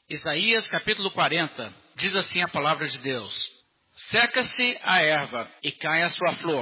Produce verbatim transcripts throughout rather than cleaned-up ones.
Isaías capítulo quarenta, diz assim a palavra de Deus: seca-se a erva e cai a sua flor,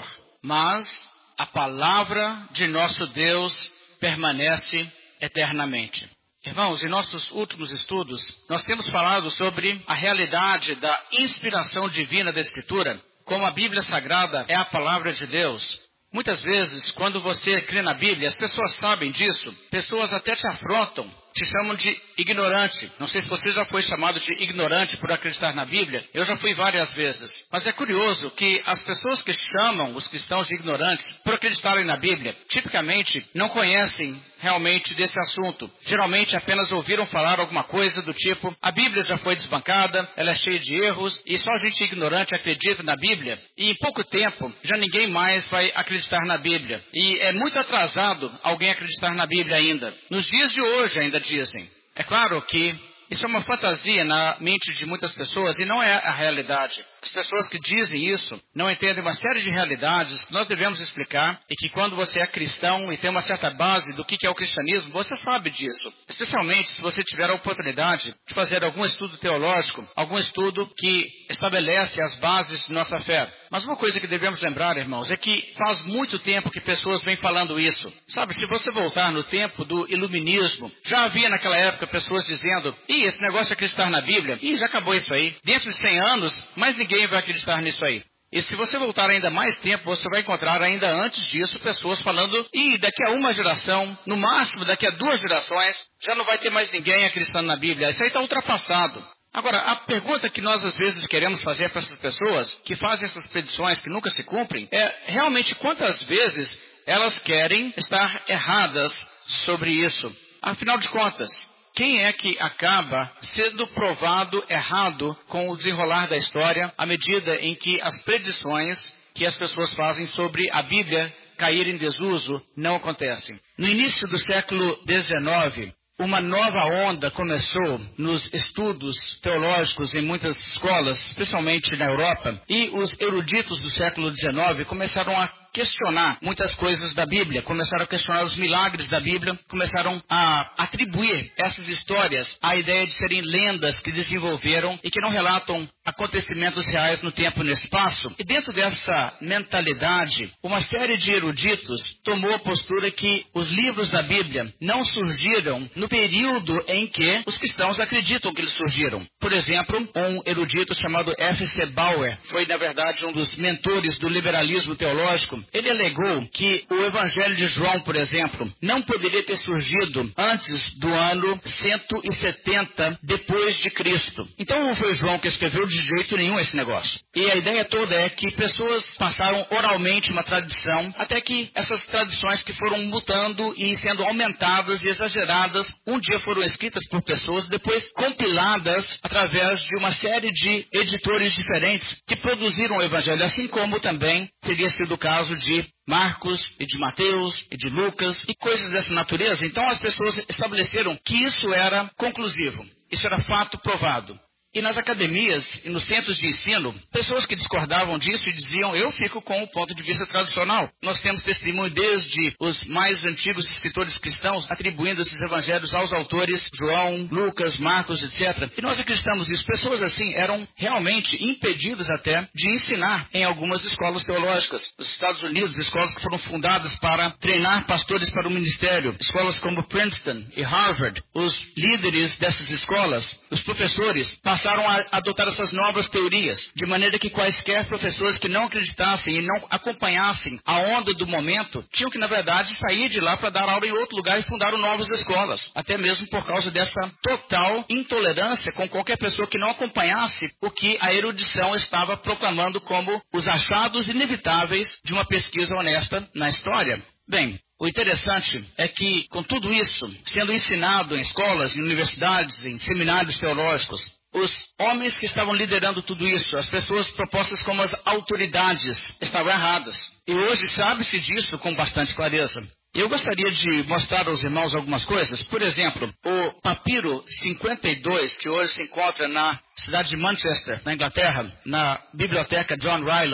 mas a palavra de nosso Deus permanece eternamente. Irmãos, em nossos últimos estudos, nós temos falado sobre a realidade da inspiração divina da Escritura, como a Bíblia Sagrada é a palavra de Deus. Muitas vezes, quando você crê na Bíblia, as pessoas sabem disso, pessoas até te afrontam, te chamam de ignorante. Não sei se você já foi chamado de ignorante por acreditar na Bíblia. Eu já fui várias vezes. Mas é curioso que as pessoas que chamam os cristãos de ignorantes por acreditarem na Bíblia, tipicamente não conhecem realmente desse assunto. Geralmente apenas ouviram falar alguma coisa do tipo: a Bíblia já foi desbancada, ela é cheia de erros, e só gente ignorante acredita na Bíblia. E em pouco tempo, já ninguém mais vai acreditar na Bíblia. E é muito atrasado alguém acreditar na Bíblia ainda. Nos dias de hoje ainda dizem. É claro que isso é uma fantasia na mente de muitas pessoas e não é a realidade. As pessoas que dizem isso não entendem uma série de realidades que nós devemos explicar, e que quando você é cristão e tem uma certa base do que é o cristianismo, você sabe disso. Especialmente se você tiver a oportunidade de fazer algum estudo teológico, algum estudo que estabelece as bases de nossa fé. Mas uma coisa que devemos lembrar, irmãos, é que faz muito tempo que pessoas vêm falando isso. Sabe, se você voltar no tempo do iluminismo, já havia naquela época pessoas dizendo: ih, esse negócio de acreditar na Bíblia, ih, já acabou isso aí. Dentro de cem anos, mais ninguém vai acreditar nisso aí. E se você voltar ainda mais tempo, você vai encontrar ainda antes disso pessoas falando: ih, daqui a uma geração, no máximo daqui a duas gerações, já não vai ter mais ninguém acreditando na Bíblia. Isso aí está ultrapassado. Agora, a pergunta que nós às vezes queremos fazer para essas pessoas que fazem essas predições que nunca se cumprem é realmente quantas vezes elas querem estar erradas sobre isso. Afinal de contas, quem é que acaba sendo provado errado com o desenrolar da história à medida em que as predições que as pessoas fazem sobre a Bíblia cair em desuso não acontecem? No início do século dezenove, uma nova onda começou nos estudos teológicos em muitas escolas, especialmente na Europa, e os eruditos do século dezenove começaram a questionar muitas coisas da Bíblia, começaram a questionar os milagres da Bíblia, começaram a atribuir essas histórias à ideia de serem lendas que desenvolveram e que não relatam acontecimentos reais no tempo e no espaço. E dentro dessa mentalidade, uma série de eruditos tomou a postura que os livros da Bíblia não surgiram no período em que os cristãos acreditam que eles surgiram. Por exemplo, um erudito chamado F C Bauer foi, na verdade, um dos mentores do liberalismo teológico. Ele alegou que o Evangelho de João, por exemplo, não poderia ter surgido antes do ano cento e setenta depois de Cristo. Então não foi João que escreveu de jeito nenhum esse negócio. E a ideia toda é que pessoas passaram oralmente uma tradição, até que essas tradições que foram mutando e sendo aumentadas e exageradas, um dia foram escritas por pessoas, depois compiladas através de uma série de editores diferentes que produziram o Evangelho, assim como também teria sido o caso de Marcos e de Mateus e de Lucas e coisas dessa natureza. Então as pessoas estabeleceram que isso era conclusivo, isso era fato provado. E nas academias e nos centros de ensino, pessoas que discordavam disso e diziam: eu fico com o ponto de vista tradicional. Nós temos testemunho desde os mais antigos escritores cristãos atribuindo esses evangelhos aos autores João, Lucas, Marcos, etcétera. E nós acreditamos nisso. Pessoas assim eram realmente impedidas até de ensinar em algumas escolas teológicas. Nos Estados Unidos, escolas que foram fundadas para treinar pastores para o ministério. Escolas como Princeton e Harvard. Os líderes dessas escolas, os professores, passaram passaram a adotar essas novas teorias, de maneira que quaisquer professores que não acreditassem e não acompanhassem a onda do momento, tinham que, na verdade, sair de lá para dar aula em outro lugar e fundaram novas escolas, até mesmo por causa dessa total intolerância com qualquer pessoa que não acompanhasse o que a erudição estava proclamando como os achados inevitáveis de uma pesquisa honesta na história. Bem, o interessante é que, com tudo isso sendo ensinado em escolas, em universidades, em seminários teológicos, os homens que estavam liderando tudo isso, as pessoas propostas como as autoridades, estavam erradas. E hoje sabe-se disso com bastante clareza. Eu gostaria de mostrar aos irmãos algumas coisas. Por exemplo, o papiro cinquenta e dois, que hoje se encontra na cidade de Manchester, na Inglaterra, na biblioteca John Rylands.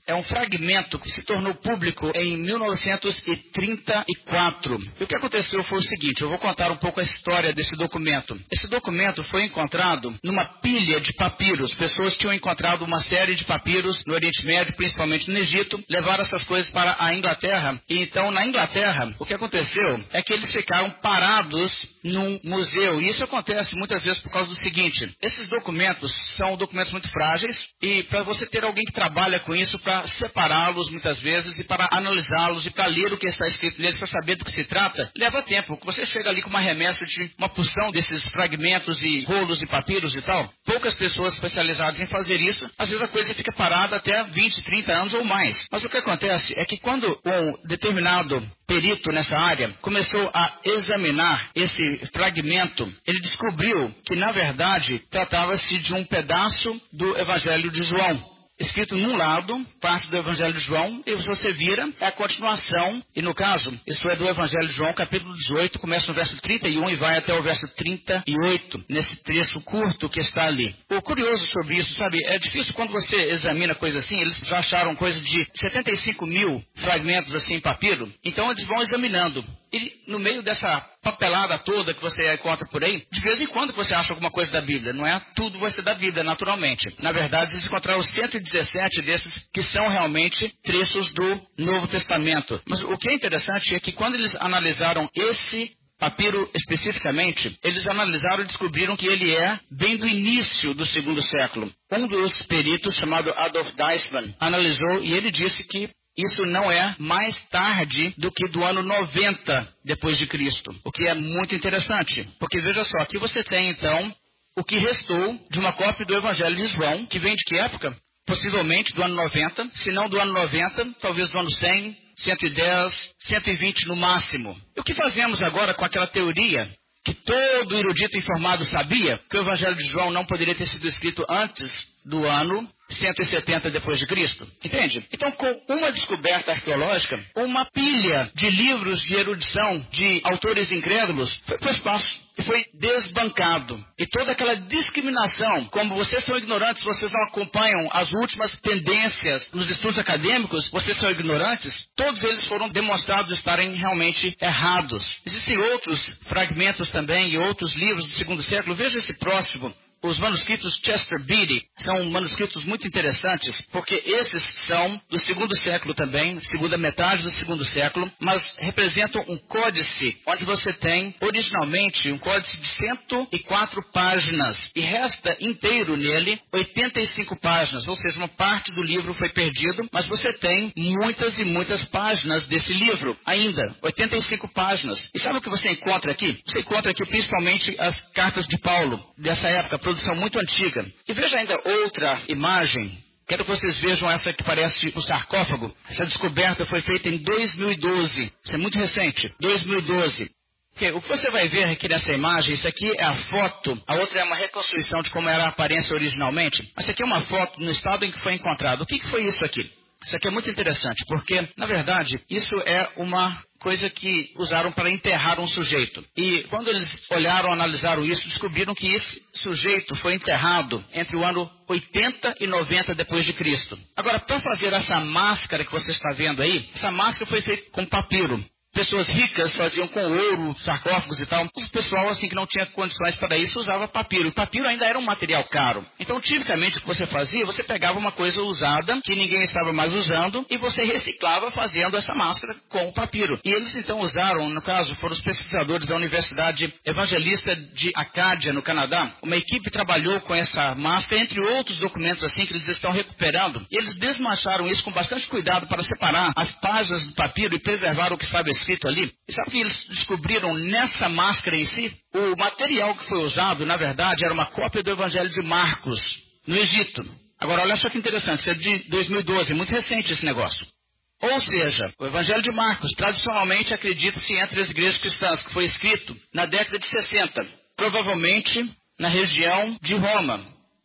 é um fragmento que se tornou público em mil novecentos e trinta e quatro. E o que aconteceu foi o seguinte, eu vou contar um pouco a história desse documento. Esse documento foi encontrado numa pilha de papiros. Pessoas tinham encontrado uma série de papiros no Oriente Médio, principalmente no Egito, levaram essas coisas para a Inglaterra. E então, na Inglaterra, o que aconteceu é que eles ficaram parados num museu. E isso acontece muitas vezes por causa do seguinte, esses documentos são documentos muito frágeis e para você ter alguém que trabalha com isso, para separá-los muitas vezes e para analisá-los e para ler o que está escrito neles, para saber do que se trata, leva tempo. Você chega ali com uma remessa de uma porção desses fragmentos e rolos e papiros e tal, poucas pessoas especializadas em fazer isso, às vezes a coisa fica parada até vinte, trinta anos ou mais. Mas o que acontece é que quando um determinado perito nessa área começou a examinar esse fragmento, ele descobriu que, na verdade, tratava-se de um pedaço do Evangelho de João, escrito num lado, parte do Evangelho de João, e você vira, é a continuação, e no caso, isso é do Evangelho de João, capítulo dezoito, começa no verso trinta e um e vai até o verso trinta e oito, nesse trecho curto que está ali. O curioso sobre isso, sabe, é difícil quando você examina coisa assim, eles já acharam coisa de setenta e cinco mil fragmentos assim em papiro, então eles vão examinando. E no meio dessa papelada toda que você encontra por aí, de vez em quando você acha alguma coisa da Bíblia. Não é tudo vai ser da Bíblia, naturalmente. Na verdade, eles encontraram cento e dezessete desses que são realmente trechos do Novo Testamento. Mas o que é interessante é que quando eles analisaram esse papiro especificamente, eles analisaram e descobriram que ele é bem do início do segundo século. Um dos peritos, chamado Adolf Deismann, analisou e ele disse que isso não é mais tarde do que do ano noventa depois de Cristo, o que é muito interessante, porque veja só, aqui você tem então o que restou de uma cópia do Evangelho de João, que vem de que época? Possivelmente do ano noventa, se não do ano noventa, talvez do ano cem, cento e dez, cento e vinte no máximo. E o que fazemos agora com aquela teoria que todo erudito informado sabia que o Evangelho de João não poderia ter sido escrito antes do ano cento e setenta depois de Cristo? Entende? Então, com uma descoberta arqueológica, uma pilha de livros de erudição de autores incrédulos foi para o espaço e foi desbancado. E toda aquela discriminação, como vocês são ignorantes, vocês não acompanham as últimas tendências nos estudos acadêmicos, vocês são ignorantes, todos eles foram demonstrados estarem realmente errados. Existem outros fragmentos também e outros livros do segundo século. Veja esse próximo. Os manuscritos Chester Beatty são manuscritos muito interessantes, porque esses são do segundo século também, segunda metade do segundo século, mas representam um códice, onde você tem, originalmente, um códice de cento e quatro páginas, e resta inteiro nele oitenta e cinco páginas, ou seja, uma parte do livro foi perdido, mas você tem muitas e muitas páginas desse livro, ainda, oitenta e cinco páginas. E sabe o que você encontra aqui? Você encontra aqui principalmente as cartas de Paulo, dessa época, produção muito antiga. E veja ainda outra imagem. Quero que vocês vejam essa que parece um sarcófago. Essa descoberta foi feita em dois mil e doze. Isso é muito recente. dois mil e doze. Okay, o que você vai ver aqui nessa imagem, isso aqui é a foto, a outra é uma reconstrução de como era a aparência originalmente. Essa aqui é uma foto no estado em que foi encontrado. O que, que foi isso aqui? Isso aqui é muito interessante, porque, na verdade, isso é uma coisa que usaram para enterrar um sujeito. E quando eles olharam, analisaram isso, descobriram que esse sujeito foi enterrado entre o ano oitenta e noventa depois de Cristo. Agora, para fazer essa máscara que você está vendo aí, essa máscara foi feita com papiro. Pessoas ricas faziam com ouro, sarcófagos e tal. O pessoal, assim, que não tinha condições para isso, usava papiro. O papiro ainda era um material caro. Então, tipicamente, o que você fazia, você pegava uma coisa usada, que ninguém estava mais usando, e você reciclava fazendo essa máscara com o papiro. E eles, então, usaram, no caso, foram os pesquisadores da Universidade Evangelista de Acádia, no Canadá. Uma equipe trabalhou com essa máscara, entre outros documentos, assim, que eles estão recuperando. E eles desmancharam isso com bastante cuidado para separar as páginas do papiro e preservar o que estava escrito ali. E sabe o que eles descobriram nessa máscara em si? O material que foi usado, na verdade, era uma cópia do Evangelho de Marcos, no Egito. Agora, olha só que interessante, isso é de dois mil e doze, muito recente esse negócio. Ou seja, o Evangelho de Marcos, tradicionalmente acredita-se entre as igrejas cristãs, que foi escrito na década de sessenta, provavelmente na região de Roma,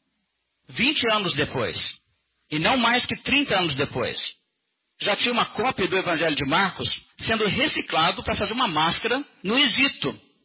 vinte anos depois, e não mais que trinta anos depois. Já tinha uma cópia do Evangelho de Marcos sendo reciclado para fazer uma máscara no Egito.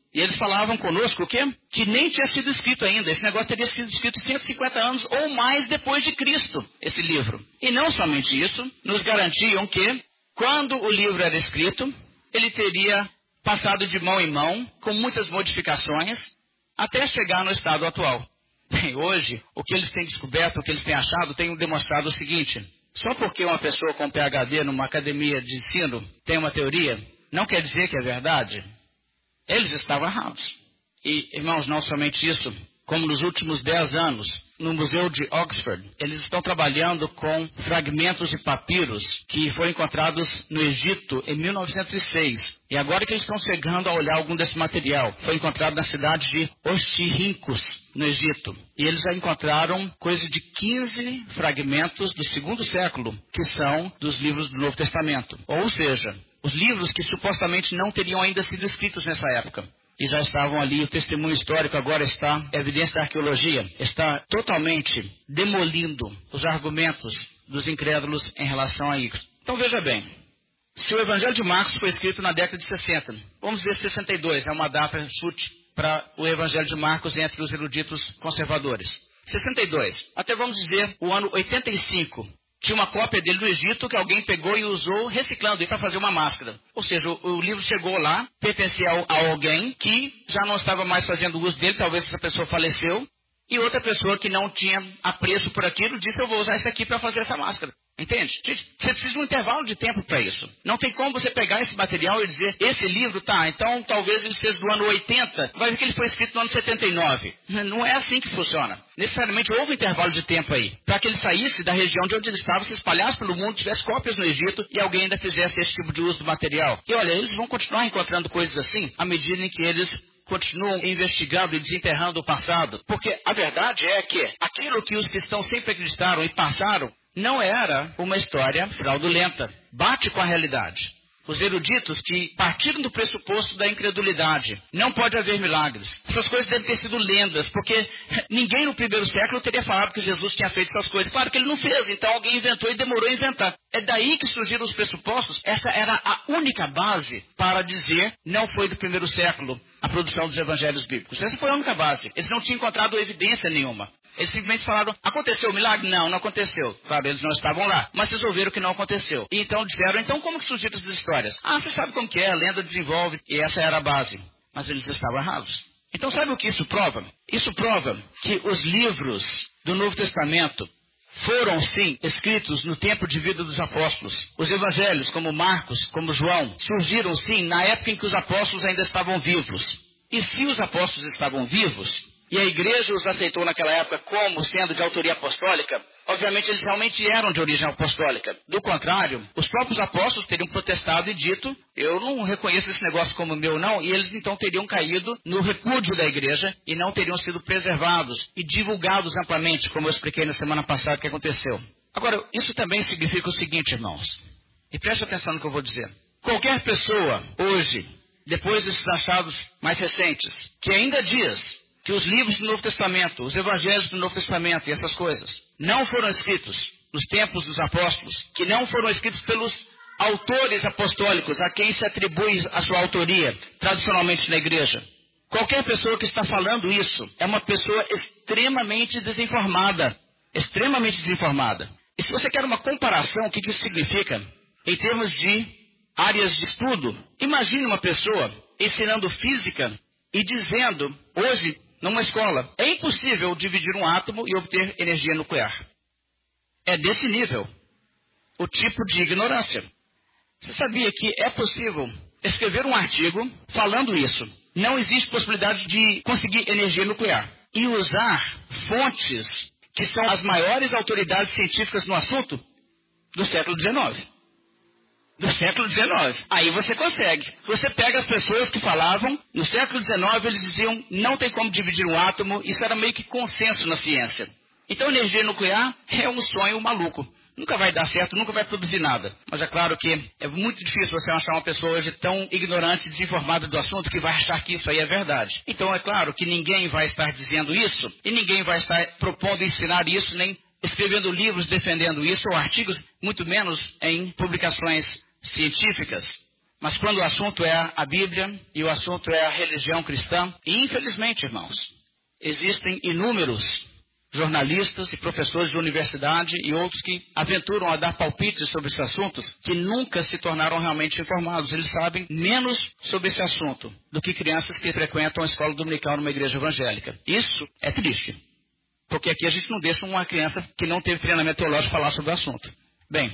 E eles falavam conosco o quê? Que nem tinha sido escrito ainda. Esse negócio teria sido escrito cento e cinquenta anos ou mais depois de Cristo, esse livro. E não somente isso, nos garantiam que, quando o livro era escrito, ele teria passado de mão em mão, com muitas modificações, até chegar no estado atual. Bem, hoje, o que eles têm descoberto, o que eles têm achado, tem demonstrado o seguinte: só porque uma pessoa com P H D numa academia de ensino tem uma teoria, não quer dizer que é verdade. Eles estavam errados. E, irmãos, não somente isso, como nos últimos dez anos, no Museu de Oxford, eles estão trabalhando com fragmentos de papiros que foram encontrados no Egito em mil novecentos e seis. E agora que eles estão chegando a olhar algum desse material, foi encontrado na cidade de Oxirrincos, no Egito. E eles já encontraram coisa de quinze fragmentos do segundo século, que são dos livros do Novo Testamento. Ou seja, os livros que supostamente não teriam ainda sido escritos nessa época. E já estavam ali, o testemunho histórico agora está, evidência da arqueologia, está totalmente demolindo os argumentos dos incrédulos em relação a isso. Então veja bem, se o Evangelho de Marcos foi escrito na década de sessenta, vamos dizer sessenta e dois, é uma data chute para o Evangelho de Marcos entre os eruditos conservadores. sessenta e dois, até vamos dizer o ano oitenta e cinco. Tinha uma cópia dele no Egito que alguém pegou e usou reciclando para fazer uma máscara. Ou seja, o, o livro chegou lá, pertencia a, a alguém que já não estava mais fazendo uso dele, talvez essa pessoa faleceu, e outra pessoa que não tinha apreço por aquilo disse: eu vou usar isso aqui para fazer essa máscara. Entende? Gente, você precisa de um intervalo de tempo para isso. Não tem como você pegar esse material e dizer: esse livro, tá, então talvez ele seja do ano oitenta, vai ver que ele foi escrito no ano setenta e nove. Não é assim que funciona. Necessariamente houve um intervalo de tempo aí, para que ele saísse da região de onde ele estava, se espalhasse pelo mundo, tivesse cópias no Egito e alguém ainda fizesse esse tipo de uso do material. E olha, eles vão continuar encontrando coisas assim, à medida em que eles continuam investigando e desenterrando o passado. Porque a verdade é que aquilo que os cristãos sempre acreditaram e passaram não era uma história fraudulenta. Bate com a realidade. Os eruditos que partiram do pressuposto da incredulidade. Não pode haver milagres. Essas coisas devem ter sido lendas, porque ninguém no primeiro século teria falado que Jesus tinha feito essas coisas. Claro que ele não fez, então alguém inventou e demorou a inventar. É daí que surgiram os pressupostos. Essa era a única base para dizer: não foi do primeiro século a produção dos evangelhos bíblicos. Essa foi a única base. Eles não tinham encontrado evidência nenhuma. Eles simplesmente falaram: aconteceu o milagre? Não, não aconteceu. Claro, eles não estavam lá, mas resolveram que não aconteceu. E então disseram: então como que surgiram essas histórias? Ah, você sabe como que é, a lenda desenvolve, e essa era a base. Mas eles estavam errados. Então sabe o que isso prova? Isso prova que os livros do Novo Testamento foram, sim, escritos no tempo de vida dos apóstolos. Os evangelhos, como Marcos, como João, surgiram, sim, na época em que os apóstolos ainda estavam vivos. E se os apóstolos estavam vivos, e a igreja os aceitou naquela época como sendo de autoria apostólica, obviamente eles realmente eram de origem apostólica. Do contrário, os próprios apóstolos teriam protestado e dito: eu não reconheço esse negócio como meu não, e eles então teriam caído no repúdio da igreja e não teriam sido preservados e divulgados amplamente, como eu expliquei na semana passada que aconteceu. Agora, isso também significa o seguinte, irmãos, e preste atenção no que eu vou dizer. Qualquer pessoa hoje, depois desses achados mais recentes, que ainda diz que os livros do Novo Testamento, os evangelhos do Novo Testamento e essas coisas não foram escritos nos tempos dos apóstolos, que não foram escritos pelos autores apostólicos a quem se atribui a sua autoria tradicionalmente na igreja. Qualquer pessoa que está falando isso é uma pessoa extremamente desinformada, extremamente desinformada. E se você quer uma comparação, o que isso significa em termos de áreas de estudo, imagine uma pessoa ensinando física e dizendo hoje numa escola: é impossível dividir um átomo e obter energia nuclear. É desse nível o tipo de ignorância. Você sabia que é possível escrever um artigo falando isso? Não existe possibilidade de conseguir energia nuclear. E usar fontes que são as maiores autoridades científicas no assunto do século dezenove. Do século dezenove. Aí você consegue. Você pega as pessoas que falavam, no século dezenove eles diziam: não tem como dividir um átomo, isso era meio que consenso na ciência. Então energia nuclear é um sonho maluco. Nunca vai dar certo, nunca vai produzir nada. Mas é claro que é muito difícil você achar uma pessoa hoje tão ignorante e desinformada do assunto que vai achar que isso aí é verdade. Então é claro que ninguém vai estar dizendo isso, e ninguém vai estar propondo ensinar isso, nem escrevendo livros defendendo isso, ou artigos, muito menos em publicações científicas. Mas quando o assunto é a Bíblia e o assunto é a religião cristã, e infelizmente, irmãos, existem inúmeros jornalistas e professores de universidade e outros que aventuram a dar palpites sobre esses assuntos que nunca se tornaram realmente informados. Eles sabem menos sobre esse assunto do que crianças que frequentam a escola dominical numa igreja evangélica. Isso é triste, porque aqui a gente não deixa uma criança que não teve treinamento teológico falar sobre o assunto. Bem,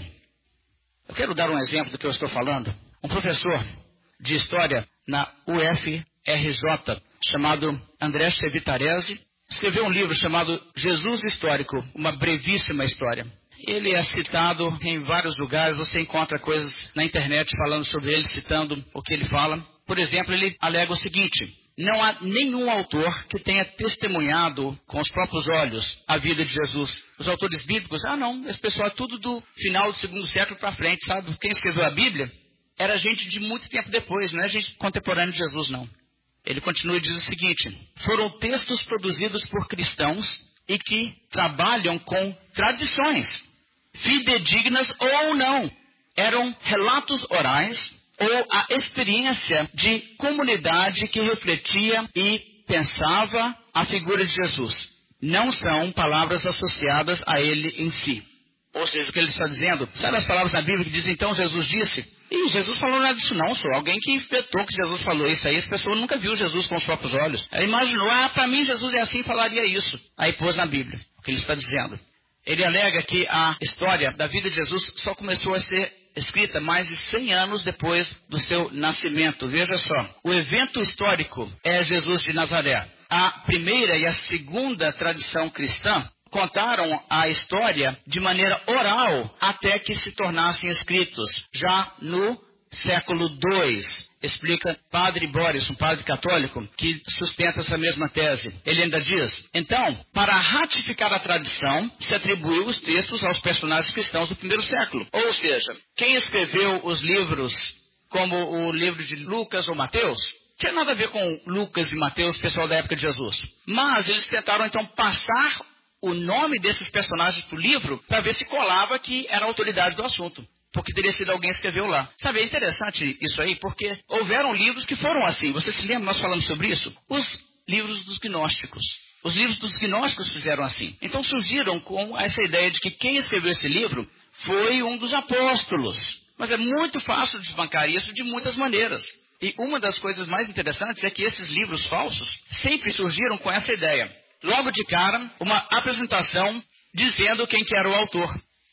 eu quero dar um exemplo do que eu estou falando. Um professor de história na U F R J, chamado André Chevitarese, escreveu um livro chamado Jesus Histórico, uma brevíssima história. Ele é citado em vários lugares, você encontra coisas na internet falando sobre ele, citando o que ele fala. Por exemplo, ele alega o seguinte: não há nenhum autor que tenha testemunhado com os próprios olhos a vida de Jesus. Os autores bíblicos, ah não, esse pessoal é tudo do final do segundo século para frente, sabe? Quem escreveu a Bíblia era gente de muito tempo depois, não é gente contemporânea de Jesus, não. Ele continua e diz o seguinte: foram textos produzidos por cristãos e que trabalham com tradições, fidedignas ou não. Eram relatos orais ou a experiência de comunidade que refletia e pensava a figura de Jesus. Não são palavras associadas a ele em si. Ou seja, o que ele está dizendo, sabe as palavras na Bíblia que dizem, então Jesus disse? E Jesus falou nada disso não, sou alguém que inventou que Jesus falou isso aí, essa pessoa nunca viu Jesus com os próprios olhos. Ela imaginou, ah, para mim Jesus é assim, falaria isso. Aí pôs na Bíblia, o que ele está dizendo. Ele alega que a história da vida de Jesus só começou a ser escrita mais de cem anos depois do seu nascimento. Veja só, o evento histórico é Jesus de Nazaré. A primeira e a segunda tradição cristã contaram a história de maneira oral até que se tornassem escritos. Já no século dois, explica Padre Boris, um padre católico, que sustenta essa mesma tese. Ele ainda diz, então, para ratificar a tradição, se atribuiu os textos aos personagens cristãos do primeiro século. Ou seja, quem escreveu os livros, como o livro de Lucas ou Mateus, tinha nada a ver com Lucas e Mateus, pessoal da época de Jesus. Mas eles tentaram então passar o nome desses personagens para o livro para ver se colava que era a autoridade do assunto. Porque teria sido alguém que escreveu lá. Sabe, é interessante isso aí, porque houveram livros que foram assim. Você se lembra, nós falamos sobre isso? Os livros dos gnósticos. Os livros dos gnósticos fizeram assim. Então surgiram com essa ideia de que quem escreveu esse livro foi um dos apóstolos. Mas é muito fácil desbancar isso de muitas maneiras. E uma das coisas mais interessantes é que esses livros falsos sempre surgiram com essa ideia. Logo de cara, uma apresentação dizendo quem que era o autor.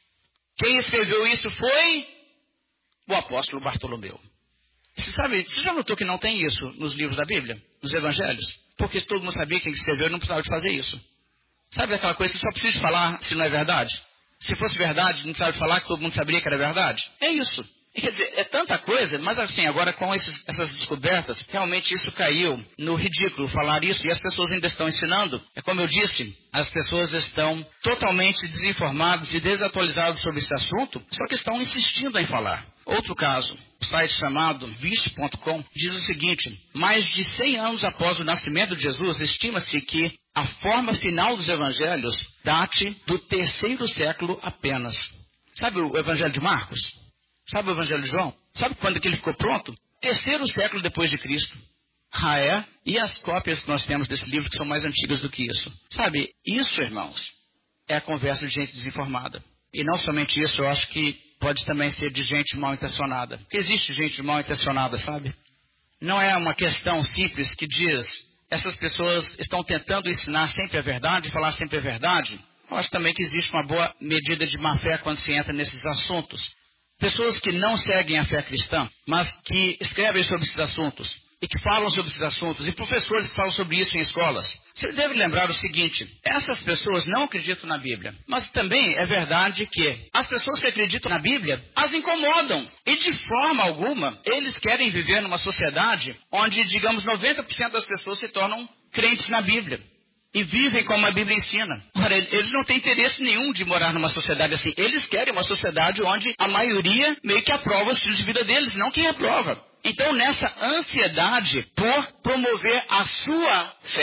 Quem escreveu isso foi o apóstolo Bartolomeu. Você sabe, você já notou que não tem isso nos livros da Bíblia, nos evangelhos? Porque todo mundo sabia quem escreveu e não precisava de fazer isso. Sabe aquela coisa que só precisa falar se não é verdade? Se fosse verdade, não precisava de falar que todo mundo sabia que era verdade? É isso. E, quer dizer, é tanta coisa, mas assim, agora com esses, essas descobertas, realmente isso caiu no ridículo falar isso, e as pessoas ainda estão ensinando. É como eu disse, as pessoas estão totalmente desinformadas e desatualizadas sobre esse assunto, só que estão insistindo em falar. Outro caso, o site chamado vice ponto com diz o seguinte: mais de cem anos após o nascimento de Jesus, estima-se que a forma final dos evangelhos date do terceiro século apenas. Sabe o evangelho de Marcos? Sabe o evangelho de João? Sabe quando que ele ficou pronto? Terceiro século depois de Cristo. Ah, é? E as cópias que nós temos desse livro que são mais antigas do que isso? Sabe, isso, irmãos, é a conversa de gente desinformada. E não somente isso, eu acho que pode também ser de gente mal intencionada. Porque existe gente mal intencionada, sabe? Não é uma questão simples que diz, essas pessoas estão tentando ensinar sempre a verdade, falar sempre a verdade. Eu acho também que existe uma boa medida de má fé quando se entra nesses assuntos. Pessoas que não seguem a fé cristã, mas que escrevem sobre esses assuntos e que falam sobre esses assuntos, e professores que falam sobre isso em escolas. Você deve lembrar o seguinte: essas pessoas não acreditam na Bíblia, mas também é verdade que as pessoas que acreditam na Bíblia as incomodam. E de forma alguma, eles querem viver numa sociedade onde, digamos, noventa por cento das pessoas se tornam crentes na Bíblia. E vivem como a Bíblia ensina. Ora, eles não têm interesse nenhum de morar numa sociedade assim. Eles querem uma sociedade onde a maioria meio que aprova o estilo de vida deles, não quem aprova. Então, nessa ansiedade por promover a sua fé,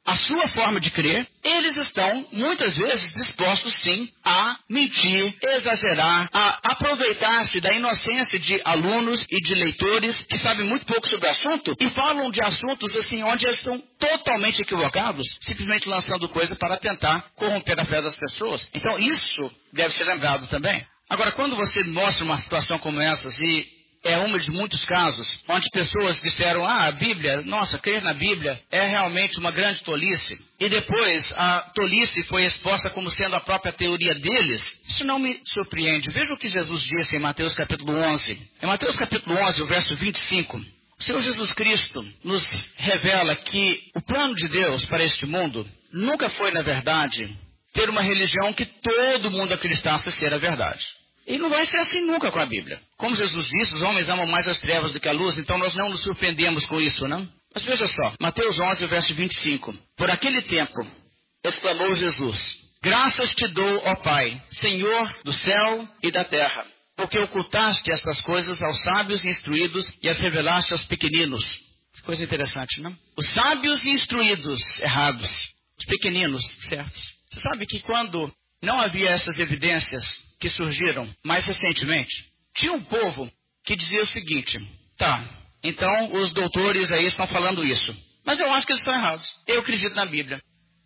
a sua forma de crer, eles estão, muitas vezes, dispostos, sim, a mentir, exagerar, a aproveitar-se da inocência de alunos e de leitores que sabem muito pouco sobre o assunto e falam de assuntos, assim, onde eles estão totalmente equivocados, simplesmente lançando coisa para tentar corromper a fé das pessoas. Então, isso deve ser lembrado também. Agora, quando você mostra uma situação como essa e é um de muitos casos, onde pessoas disseram, ah, a Bíblia, nossa, crer na Bíblia é realmente uma grande tolice. E depois a tolice foi exposta como sendo a própria teoria deles. Isso não me surpreende. Veja o que Jesus disse em Mateus capítulo onze. Em Mateus capítulo onze, o verso vinte e cinco. O Senhor Jesus Cristo nos revela que o plano de Deus para este mundo nunca foi, na verdade, ter uma religião que todo mundo acreditasse ser a verdade. E não vai ser assim nunca com a Bíblia. Como Jesus disse, os homens amam mais as trevas do que a luz, então nós não nos surpreendemos com isso, não? Mas veja só, Mateus onze, verso vinte e cinco. Por aquele tempo, exclamou Jesus, graças te dou, ó Pai, Senhor do céu e da terra, porque ocultaste estas coisas aos sábios e instruídos e as revelaste aos pequeninos. Que coisa interessante, não? Os sábios e instruídos, errados. Os pequeninos, certos. Você sabe que quando não havia essas evidências que surgiram mais recentemente, tinha um povo que dizia o seguinte, tá, então os doutores aí estão falando isso, mas eu acho que eles estão errados, eu acredito na Bíblia.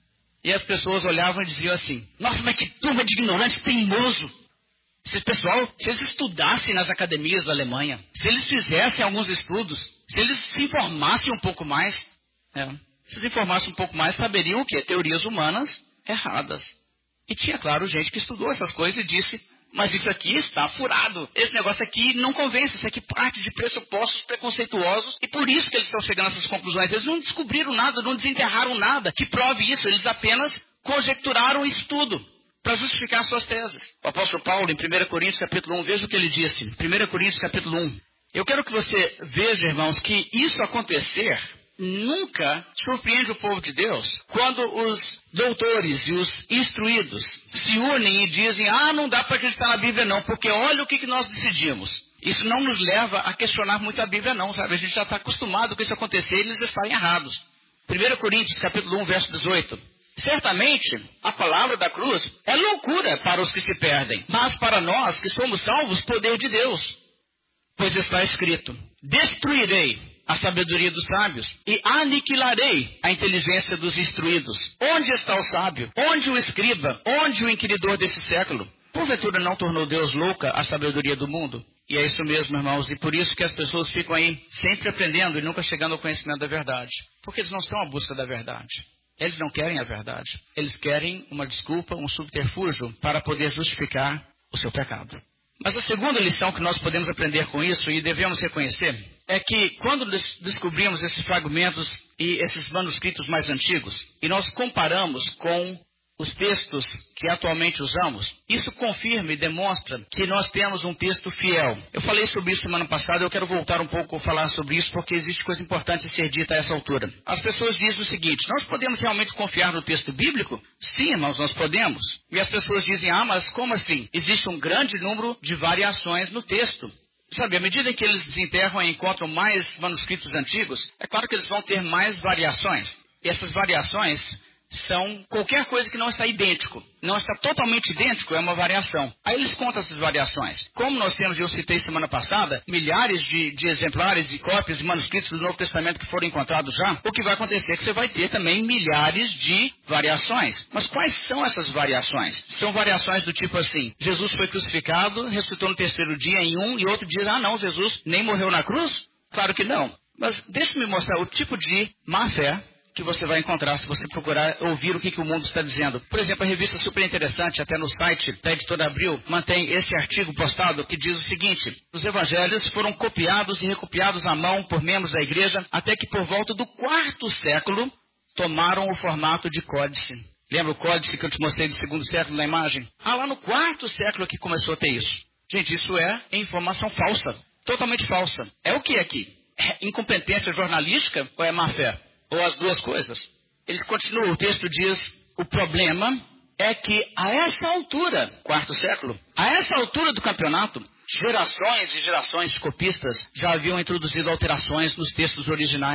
E as pessoas olhavam e diziam assim, nossa, mas que turma de ignorante teimoso. Esse pessoal, se eles estudassem nas academias da Alemanha, se eles fizessem alguns estudos, se eles se informassem um pouco mais, é, se se informassem um pouco mais, saberiam o quê? Teorias humanas erradas. E tinha, claro, gente que estudou essas coisas e disse, mas isso aqui está furado. Esse negócio aqui não convence, isso aqui parte de pressupostos preconceituosos e por isso que eles estão chegando a essas conclusões. Eles não descobriram nada, não desenterraram nada que prove isso, eles apenas conjecturaram isso tudo para justificar suas teses. O apóstolo Paulo, em primeira Coríntios capítulo um, veja o que ele disse. primeira Coríntios capítulo um. Eu quero que você veja, irmãos, que isso acontecer nunca surpreende o povo de Deus quando os doutores e os instruídos se unem e dizem, ah, não dá para acreditar na Bíblia não, porque olha o que, que nós decidimos. Isso não nos leva a questionar muito a Bíblia não, sabe? A gente já está acostumado com isso acontecer e eles estarem errados. primeira Coríntios capítulo um, verso dezoito. Certamente, a palavra da cruz é loucura para os que se perdem, mas para nós que somos salvos, poder de Deus. Pois está escrito, destruirei a sabedoria dos sábios e aniquilarei a inteligência dos instruídos. Onde está o sábio? Onde o escriba? Onde o inquiridor desse século? Porventura não tornou Deus louca a sabedoria do mundo? E é isso mesmo, irmãos, e por isso que as pessoas ficam aí sempre aprendendo e nunca chegando ao conhecimento da verdade. Porque eles não estão à busca da verdade. Eles não querem a verdade. Eles querem uma desculpa, um subterfúgio para poder justificar o seu pecado. Mas a segunda lição que nós podemos aprender com isso e devemos reconhecer é que quando descobrimos esses fragmentos e esses manuscritos mais antigos e nós comparamos com os textos que atualmente usamos, isso confirma e demonstra que nós temos um texto fiel. Eu falei sobre isso semana passada, eu quero voltar um pouco a falar sobre isso porque existe coisa importante a ser dita a essa altura. As pessoas dizem o seguinte, nós podemos realmente confiar no texto bíblico? Sim, irmãos, nós podemos. E as pessoas dizem, ah, mas como assim? Existe um grande número de variações no texto. Sabe, à medida que eles desenterram e encontram mais manuscritos antigos, é claro que eles vão ter mais variações. E essas variações são qualquer coisa que não está idêntico. Não está totalmente idêntico, é uma variação. Aí eles contam essas variações. Como nós temos, eu citei semana passada, milhares de, de exemplares e cópias de manuscritos do Novo Testamento que foram encontrados já, o que vai acontecer é que você vai ter também milhares de variações. Mas quais são essas variações? São variações do tipo assim, Jesus foi crucificado, ressuscitou no terceiro dia em um, e outro diz, ah não, Jesus nem morreu na cruz? Claro que não. Mas deixe-me mostrar o tipo de má fé que você vai encontrar se você procurar ouvir o que, que o mundo está dizendo. Por exemplo, a revista super interessante, até no site da Editora Abril, mantém esse artigo postado que diz o seguinte, os evangelhos foram copiados e recopiados à mão por membros da igreja, até que por volta do quarto século tomaram o formato de códice. Lembra o códice que eu te mostrei do segundo século na imagem? Ah, lá no quarto século que começou a ter isso. Gente, isso é informação falsa, totalmente falsa. É o que aqui? É incompetência jornalística ou é má fé? Ou as duas coisas. Ele continua, o texto diz, o problema é que a essa altura, quarto século, a essa altura do campeonato, gerações e gerações de copistas já haviam introduzido alterações nos textos originais.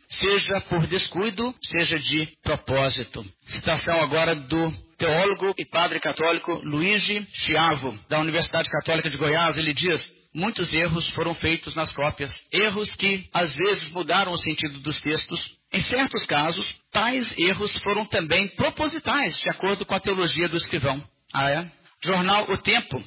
seja por descuido, seja de propósito. Citação agora do teólogo e padre católico Luigi Schiavo, da Universidade Católica de Goiás. Ele diz: muitos erros foram feitos nas cópias, erros que às vezes mudaram o sentido dos textos. Em certos casos, tais erros foram também propositais, de acordo com a teologia do escrivão. Ah, é? Jornal O Tempo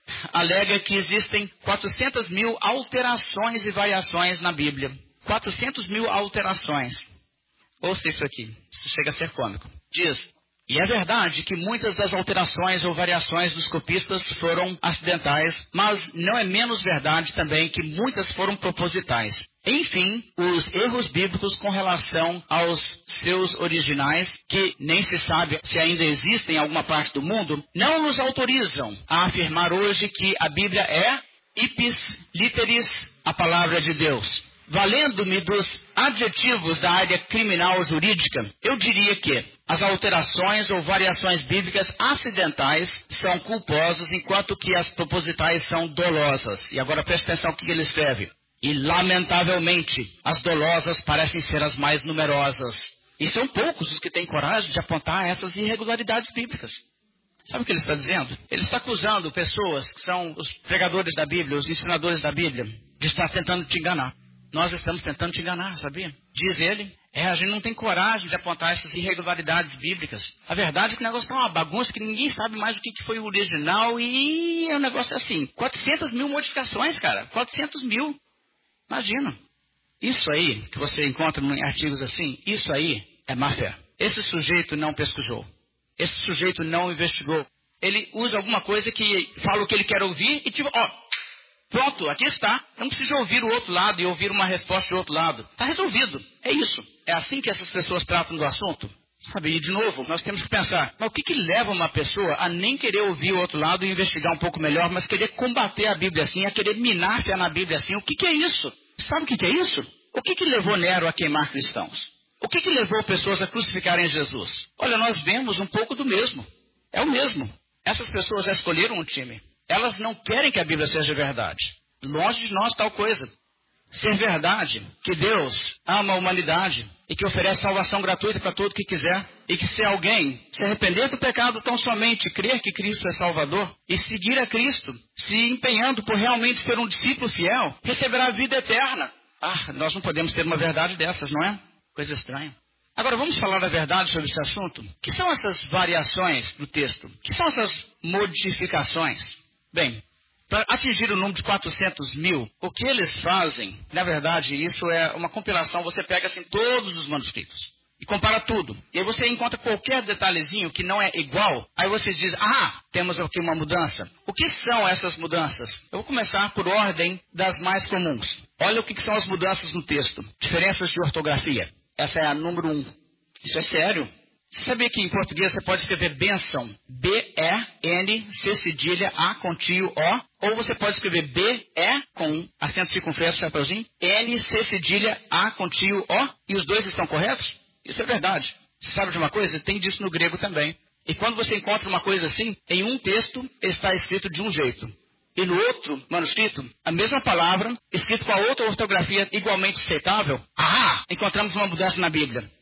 alega que existem quatrocentas mil alterações e variações na Bíblia. quatrocentas mil alterações. Ouça isso aqui, isso chega a ser cômico. Diz: e é verdade que muitas das alterações ou variações dos copistas foram acidentais, mas não é menos verdade também que muitas foram propositais. Enfim, os erros bíblicos com relação aos seus originais, que nem se sabe se ainda existem em alguma parte do mundo, não nos autorizam a afirmar hoje que a Bíblia é ipsis literis, a palavra de Deus. Valendo-me dos adjetivos da área criminal jurídica, eu diria que as alterações ou variações bíblicas acidentais são culposas, enquanto que as propositais são dolosas. E agora preste atenção no que ele escreve. E, lamentavelmente, as dolosas parecem ser as mais numerosas. E são poucos os que têm coragem de apontar essas irregularidades bíblicas. Sabe o que ele está dizendo? Ele está acusando pessoas que são os pregadores da Bíblia, os ensinadores da Bíblia, de estar tentando te enganar. Nós estamos tentando te enganar, sabia? Diz ele, é, a gente não tem coragem de apontar essas irregularidades bíblicas. A verdade é que o negócio está uma bagunça, que ninguém sabe mais o que foi o original, e o negócio é assim, quatrocentas mil modificações, cara, quatrocentos mil. Imagina. Isso aí, que você encontra em artigos assim, isso aí é má fé. Esse sujeito não pesquisou. Esse sujeito não investigou. Ele usa alguma coisa que fala o que ele quer ouvir e tipo, ó, pronto, aqui está. Não precisa ouvir o outro lado e ouvir uma resposta do outro lado. Está resolvido. É isso. É assim que essas pessoas tratam do assunto. Sabe, e de novo, nós temos que pensar, mas o que, que leva uma pessoa a nem querer ouvir o outro lado e investigar um pouco melhor, mas querer combater a Bíblia assim, a querer minar a fé na Bíblia assim? O que, que é isso? Sabe o que, que é isso? O que, que levou Nero a queimar cristãos? O que, que levou pessoas a crucificarem Jesus? Olha, nós vemos um pouco do mesmo. É o mesmo. Essas pessoas já escolheram um time. Elas não querem que a Bíblia seja verdade. Longe de nós tal coisa. Ser verdade, que Deus ama a humanidade e que oferece salvação gratuita para todo que quiser, e que se alguém se arrepender do pecado tão somente, crer que Cristo é Salvador e seguir a Cristo, se empenhando por realmente ser um discípulo fiel, receberá a vida eterna. Ah, nós não podemos ter uma verdade dessas, não é? Coisa estranha. Agora vamos falar a verdade sobre esse assunto. O que são essas variações do texto? O que são essas modificações? Bem, para atingir o número de quatrocentos mil, o que eles fazem, na verdade, isso é uma compilação, você pega assim todos os manuscritos e compara tudo. E aí você encontra qualquer detalhezinho que não é igual, aí você diz, ah, temos aqui uma mudança. O que são essas mudanças? Eu vou começar por ordem das mais comuns. Olha o que são as mudanças no texto. Diferenças de ortografia. Essa é a número um. Isso é sério. Você sabia que em português você pode escrever bênção, B E N, C cedilha, A com tio, O, ou você pode escrever B E com acento circunflexo, chapeuzinho, N, C cedilha, A com tio, O, e os dois estão corretos? Isso é verdade. Você sabe de uma coisa? Tem disso no grego também. E quando você encontra uma coisa assim, em um texto está escrito de um jeito. E no outro manuscrito, a mesma palavra, escrito com a outra ortografia igualmente aceitável, ah, encontramos uma mudança na Bíblia.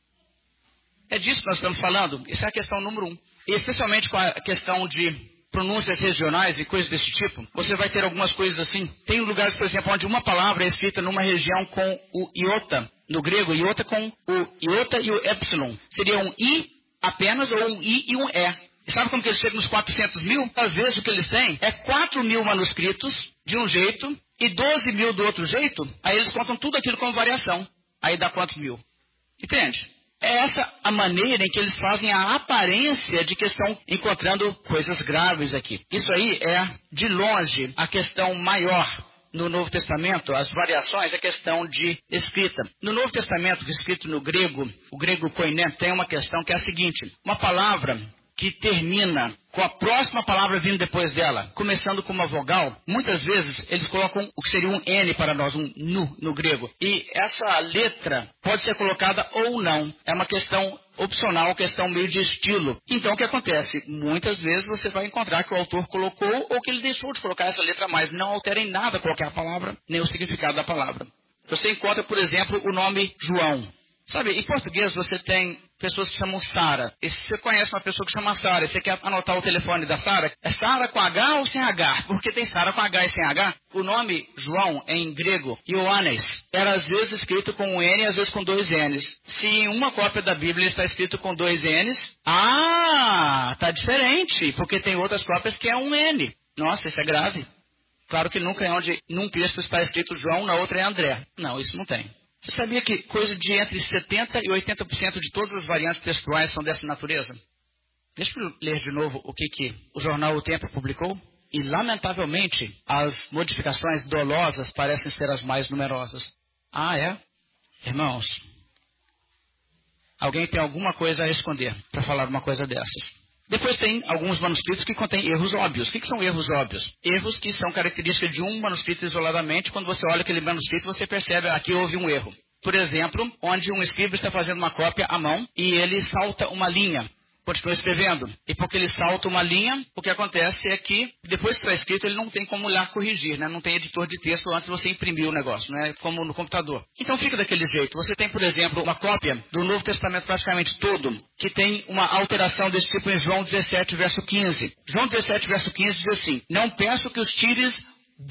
É disso que nós estamos falando. Essa é a questão número um. E especialmente com a questão de pronúncias regionais e coisas desse tipo, você vai ter algumas coisas assim. Tem lugares, por exemplo, onde uma palavra é escrita numa região com o iota, no grego, iota com o iota e o epsilon. Seria um i apenas ou um i e um e. E sabe como que eles chegam nos quatrocentos mil? Às vezes o que eles têm é quatro mil manuscritos de um jeito e doze mil do outro jeito. Aí eles contam tudo aquilo como variação. Aí dá quantos mil? Entende? É essa a maneira em que eles fazem a aparência de que estão encontrando coisas graves aqui. Isso aí é, de longe, a questão maior no Novo Testamento. As variações é questão de escrita. No Novo Testamento, escrito no grego, o grego koiné, tem uma questão que é a seguinte. Uma palavra que termina com a próxima palavra vindo depois dela, começando com uma vogal, muitas vezes eles colocam o que seria um N para nós, um nu no grego. E essa letra pode ser colocada ou não. É uma questão opcional, questão meio de estilo. Então o que acontece? Muitas vezes você vai encontrar que o autor colocou ou que ele deixou de colocar essa letra a mais. Não altera em nada qualquer palavra, nem o significado da palavra. Você encontra, por exemplo, o nome João. Sabe, em português você tem pessoas que chamam Sara. E se você conhece uma pessoa que chama Sara e você quer anotar o telefone da Sara, é Sara com H ou sem H? Porque tem Sara com H e sem H. O nome João, em grego, Ioannes, era às vezes escrito com um N e às vezes com dois N's. Se em uma cópia da Bíblia está escrito com dois N's, ah, tá diferente, porque tem outras cópias que é um N. Nossa, isso é grave. Claro que nunca é onde num texto está escrito João, na outra é André. Não, isso não tem. Você sabia que coisa de entre setenta por cento e oitenta por cento de todas as variantes textuais são dessa natureza? Deixa eu ler de novo o que, que o jornal O Tempo publicou. E, lamentavelmente, as modificações dolosas parecem ser as mais numerosas. Ah, é? Irmãos, alguém tem alguma coisa a esconder para falar uma coisa dessas. Depois tem alguns manuscritos que contêm erros óbvios. O que, que são erros óbvios? Erros que são características de um manuscrito isoladamente. Quando você olha aquele manuscrito, você percebe que aqui houve um erro. Por exemplo, onde um escriba está fazendo uma cópia à mão e ele salta uma linha. Continua escrevendo. E porque ele salta uma linha, o que acontece é que, depois que está escrito, ele não tem como lá corrigir, né? Não tem editor de texto antes de você imprimir o negócio, não é como no computador. Então fica daquele jeito. Você tem, por exemplo, uma cópia do Novo Testamento praticamente todo, que tem uma alteração desse tipo em João dezessete, verso quinze. João dezessete, verso quinze diz assim: não peço que os tires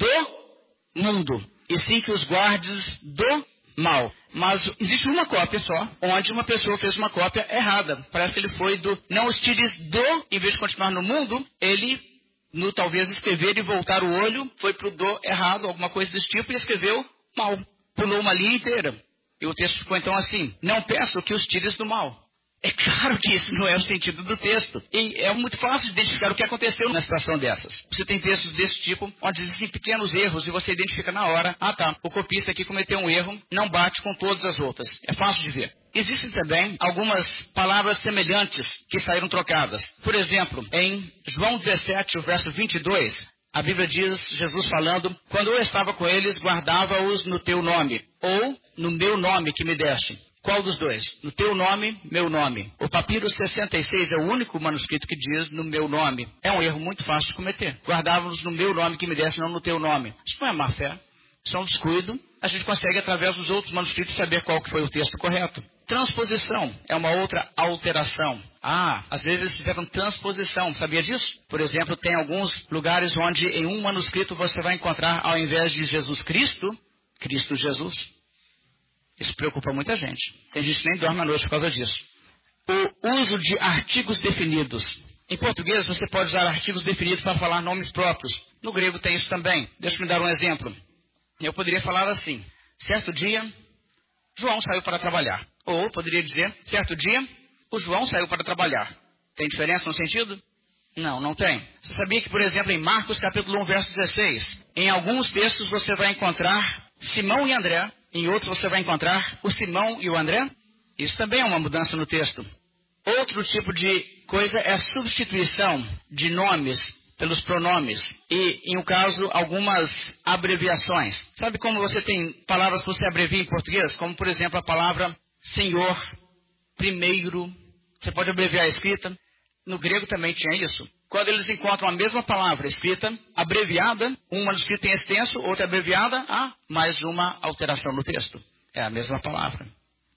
do mundo, e sim que os guardes do mal. Mas existe uma cópia só, onde uma pessoa fez uma cópia errada. Parece que ele foi do não os tires do, em vez de continuar no mundo, ele, no talvez escrever e voltar o olho, foi para o do errado, alguma coisa desse tipo, e escreveu mal. Pulou uma linha inteira. E o texto ficou então assim: não peço que os tires do mal. É claro que isso não é o sentido do texto. E é muito fácil de identificar o que aconteceu numa situação dessas. Você tem textos desse tipo, onde existem pequenos erros e você identifica na hora: ah tá, o copista aqui cometeu um erro, não bate com todas as outras. É fácil de ver. Existem também algumas palavras semelhantes que saíram trocadas. Por exemplo, em João dezessete, o verso vinte e dois, a Bíblia diz, Jesus falando: quando eu estava com eles, guardava-os no teu nome, ou no meu nome que me deste. Qual dos dois? No teu nome, meu nome. O papiro sessenta e seis é o único manuscrito que diz no meu nome. É um erro muito fácil de cometer. Guardávamos no meu nome que me desse, não no teu nome. Isso não é má fé. Isso é um descuido. A gente consegue, através dos outros manuscritos, saber qual que foi o texto correto. Transposição é uma outra alteração. Ah, às vezes fizeram transposição. Sabia disso? Por exemplo, tem alguns lugares onde em um manuscrito você vai encontrar, ao invés de Jesus Cristo, Cristo Jesus. Isso preocupa muita gente. Tem gente que nem dorme à noite por causa disso. O uso de artigos definidos. Em português, você pode usar artigos definidos para falar nomes próprios. No grego tem isso também. Deixa eu me dar um exemplo. Eu poderia falar assim: certo dia, João saiu para trabalhar. Ou poderia dizer: certo dia, o João saiu para trabalhar. Tem diferença no sentido? Não, não tem. Você sabia que, por exemplo, em Marcos capítulo um, verso dezesseis, em alguns textos você vai encontrar Simão e André, em outros você vai encontrar o Simão e o André? Isso também é uma mudança no texto. Outro tipo de coisa é a substituição de nomes pelos pronomes. E, em um caso, algumas abreviações. Sabe como você tem palavras que você abrevia em português? Como, por exemplo, a palavra Senhor, primeiro. Você pode abreviar a escrita. No grego também tinha isso. Quando eles encontram a mesma palavra escrita, abreviada, um manuscrito em extenso, outra abreviada, há mais uma alteração no texto. É a mesma palavra.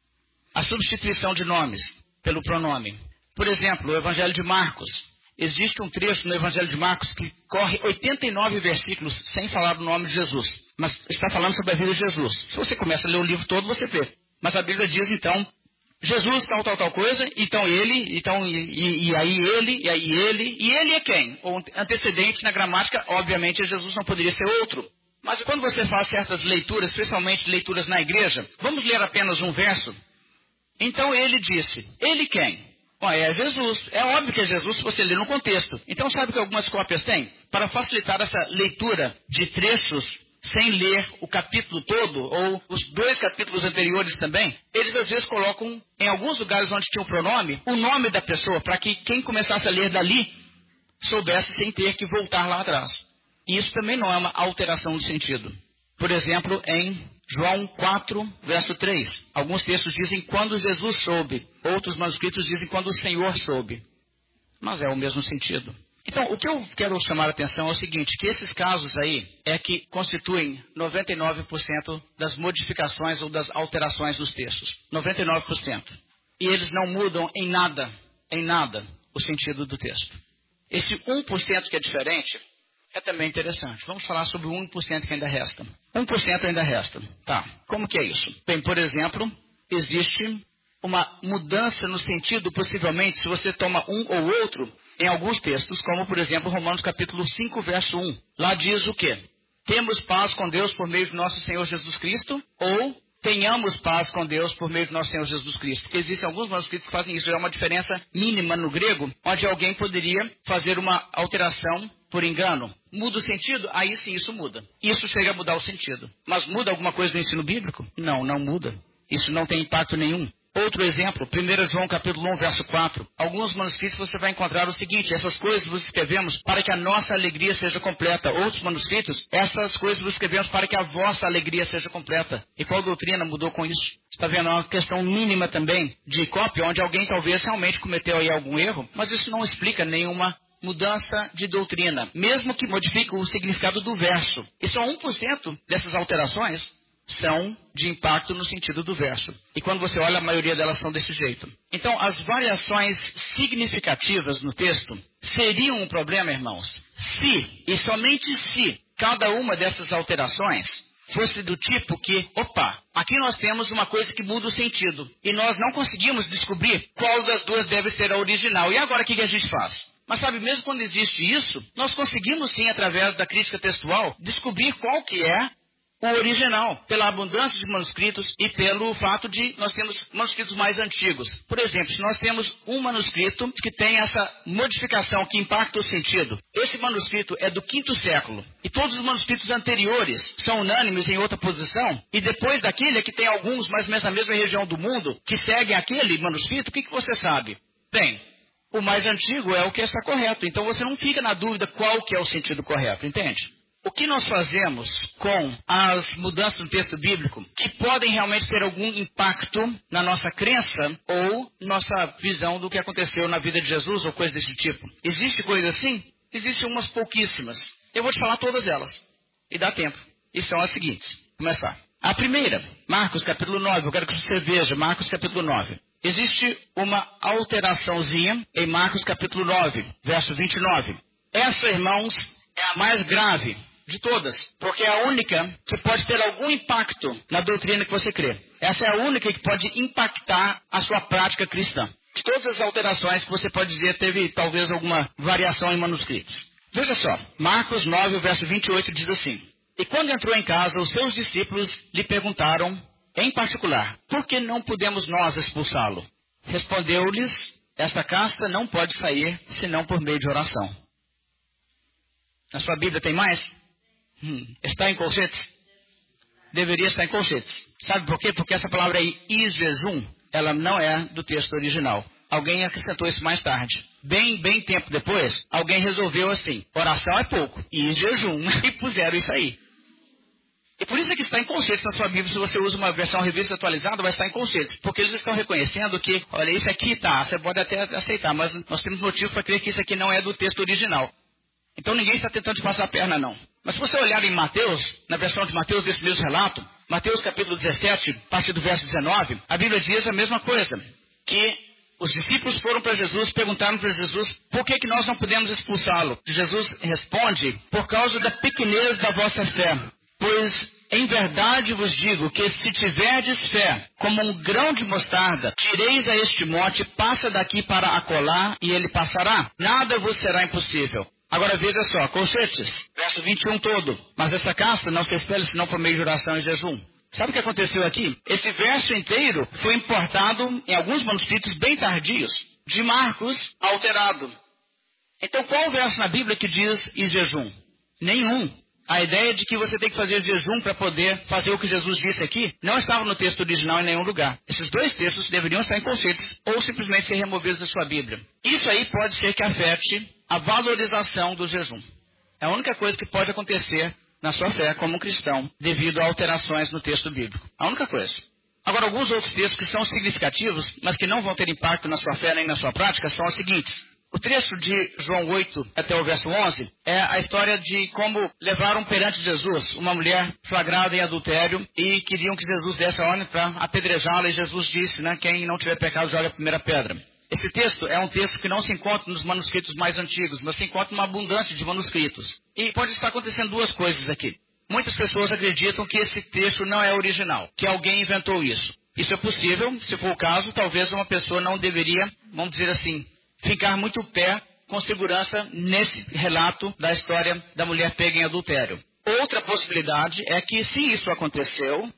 A substituição de nomes pelo pronome. Por exemplo, o Evangelho de Marcos. Existe um trecho no Evangelho de Marcos que corre oitenta e nove versículos sem falar do nome de Jesus. Mas está falando sobre a vida de Jesus. Se você começa a ler o livro todo, você vê. Mas a Bíblia diz, então, Jesus, tal, tal, tal coisa, então ele, então, e, e, e aí ele, e aí ele, e ele é quem? O antecedente na gramática, obviamente, Jesus não poderia ser outro. Mas quando você faz certas leituras, especialmente leituras na igreja, vamos ler apenas um verso? Então ele disse, ele quem? Bom, é Jesus. É óbvio que é Jesus se você ler no contexto. Então sabe o que algumas cópias têm? Para facilitar essa leitura de trechos sem ler o capítulo todo, ou os dois capítulos anteriores também, eles às vezes colocam, em alguns lugares onde tinha o pronome, o nome da pessoa, para que quem começasse a ler dali, soubesse sem ter que voltar lá atrás. E isso também não é uma alteração de sentido. Por exemplo, em João quatro, verso três, alguns textos dizem quando Jesus soube, outros manuscritos dizem quando o Senhor soube. Mas é o mesmo sentido. Então, o que eu quero chamar a atenção é o seguinte, que esses casos aí é que constituem noventa e nove por cento das modificações ou das alterações dos textos. noventa e nove por cento. E eles não mudam em nada, em nada, o sentido do texto. Esse um por cento que é diferente é também interessante. Vamos falar sobre o um por cento que ainda resta. um por cento ainda resta. Tá. Como que é isso? Bem, por exemplo, existe uma mudança no sentido, possivelmente, se você toma um ou outro, em alguns textos, como, por exemplo, Romanos capítulo cinco, verso um. Lá diz o quê? Temos paz com Deus por meio de nosso Senhor Jesus Cristo, ou tenhamos paz com Deus por meio de nosso Senhor Jesus Cristo. Porque existem alguns manuscritos que fazem isso. É uma diferença mínima no grego, onde alguém poderia fazer uma alteração por engano. Muda o sentido? Aí sim isso muda. Isso chega a mudar o sentido. Mas muda alguma coisa do ensino bíblico? Não, não muda. Isso não tem impacto nenhum. Outro exemplo, primeiro João capítulo um, verso quatro. Alguns manuscritos você vai encontrar o seguinte: essas coisas vos escrevemos para que a nossa alegria seja completa. Outros manuscritos, essas coisas vos escrevemos para que a vossa alegria seja completa. E qual doutrina mudou com isso? Está vendo? É uma questão mínima também de cópia, onde alguém talvez realmente cometeu aí algum erro, mas isso não explica nenhuma mudança de doutrina, mesmo que modifique o significado do verso. E só um por cento dessas alterações são de impacto no sentido do verso. E quando você olha, a maioria delas são desse jeito. Então, as variações significativas no texto seriam um problema, irmãos, se, e somente se, cada uma dessas alterações fosse do tipo que, opa, aqui nós temos uma coisa que muda o sentido. E nós não conseguimos descobrir qual das duas deve ser a original. E agora o que a gente faz? Mas sabe, mesmo quando existe isso, nós conseguimos sim, através da crítica textual, descobrir qual que é o original, pela abundância de manuscritos e pelo fato de nós termos manuscritos mais antigos. Por exemplo, se nós temos um manuscrito que tem essa modificação que impacta o sentido, esse manuscrito é do quinto século, e todos os manuscritos anteriores são unânimes em outra posição, e depois daquele é que tem alguns, mais ou menos na mesma região do mundo, que seguem aquele manuscrito, o que, que você sabe? Bem, o mais antigo é o que está correto, então você não fica na dúvida qual que é o sentido correto, entende? O que nós fazemos com as mudanças no texto bíblico que podem realmente ter algum impacto na nossa crença ou nossa visão do que aconteceu na vida de Jesus ou coisa desse tipo? Existe coisa assim? Existem umas pouquíssimas. Eu vou te falar todas elas. E dá tempo. E são as seguintes. Vou começar. A primeira, Marcos capítulo nove. Eu quero que você veja Marcos capítulo nove. Existe uma alteraçãozinha em Marcos capítulo nove, verso vinte e nove. Essa, irmãos, é a mais grave de todas, porque é a única que pode ter algum impacto na doutrina que você crê. Essa é a única que pode impactar a sua prática cristã. De todas as alterações que você pode dizer, teve talvez alguma variação em manuscritos. Veja só, Marcos nove, verso vinte e oito diz assim: E quando entrou em casa, os seus discípulos lhe perguntaram, em particular, por que não podemos nós expulsá-lo? Respondeu-lhes, esta casta não pode sair, senão por meio de oração. Na sua Bíblia tem mais? Hum. Está em colchetes? Deveria estar em colchetes. Sabe por quê? Porque essa palavra aí, e jejum, ela não é do texto original. Alguém acrescentou isso mais tarde. Bem, bem tempo depois, alguém resolveu assim, oração é pouco, e jejum, e puseram isso aí. E por isso é que está em colchetes na sua Bíblia. Se você usa uma versão revista atualizada, vai estar em colchetes. Porque eles estão reconhecendo que, olha, isso aqui tá, você pode até aceitar, mas nós temos motivo para crer que isso aqui não é do texto original. Então ninguém está tentando te passar a perna, não. Mas se você olhar em Mateus, na versão de Mateus desse mesmo relato, Mateus capítulo dezessete, a partir do verso dezenove, a Bíblia diz a mesma coisa. Que os discípulos foram para Jesus, perguntaram para Jesus, por que, que nós não podemos expulsá-lo? Jesus responde, por causa da pequenez da vossa fé. Pois em verdade vos digo que se tiverdes fé, como um grão de mostarda, direis a este monte, passa daqui para acolá, e ele passará. Nada vos será impossível. Agora veja só, colchetes, verso vinte e um todo. Mas essa casta não se espelha senão por meio de oração e jejum. Sabe o que aconteceu aqui? Esse verso inteiro foi importado em alguns manuscritos bem tardios, de Marcos, alterado. Então qual o verso na Bíblia que diz e jejum? Nenhum. A ideia de que você tem que fazer jejum para poder fazer o que Jesus disse aqui, não estava no texto original em nenhum lugar. Esses dois textos deveriam estar em colchetes ou simplesmente ser removidos da sua Bíblia. Isso aí pode ser que afete a valorização do jejum. É a única coisa que pode acontecer na sua fé como cristão, devido a alterações no texto bíblico. A única coisa. Agora, alguns outros textos que são significativos, mas que não vão ter impacto na sua fé nem na sua prática, são os seguintes. O trecho de João oito até o verso onze é a história de como levaram perante Jesus uma mulher flagrada em adultério e queriam que Jesus desse a ordem para apedrejá-la, e Jesus disse, né, quem não tiver pecado joga a primeira pedra. Esse texto é um texto que não se encontra nos manuscritos mais antigos, mas se encontra uma abundância de manuscritos. E pode estar acontecendo duas coisas aqui. Muitas pessoas acreditam que esse texto não é original, que alguém inventou isso. Isso é possível, se for o caso, talvez uma pessoa não deveria, vamos dizer assim, ficar muito pé com segurança nesse relato da história da mulher pega em adultério. Outra possibilidade é que, se isso aconteceu,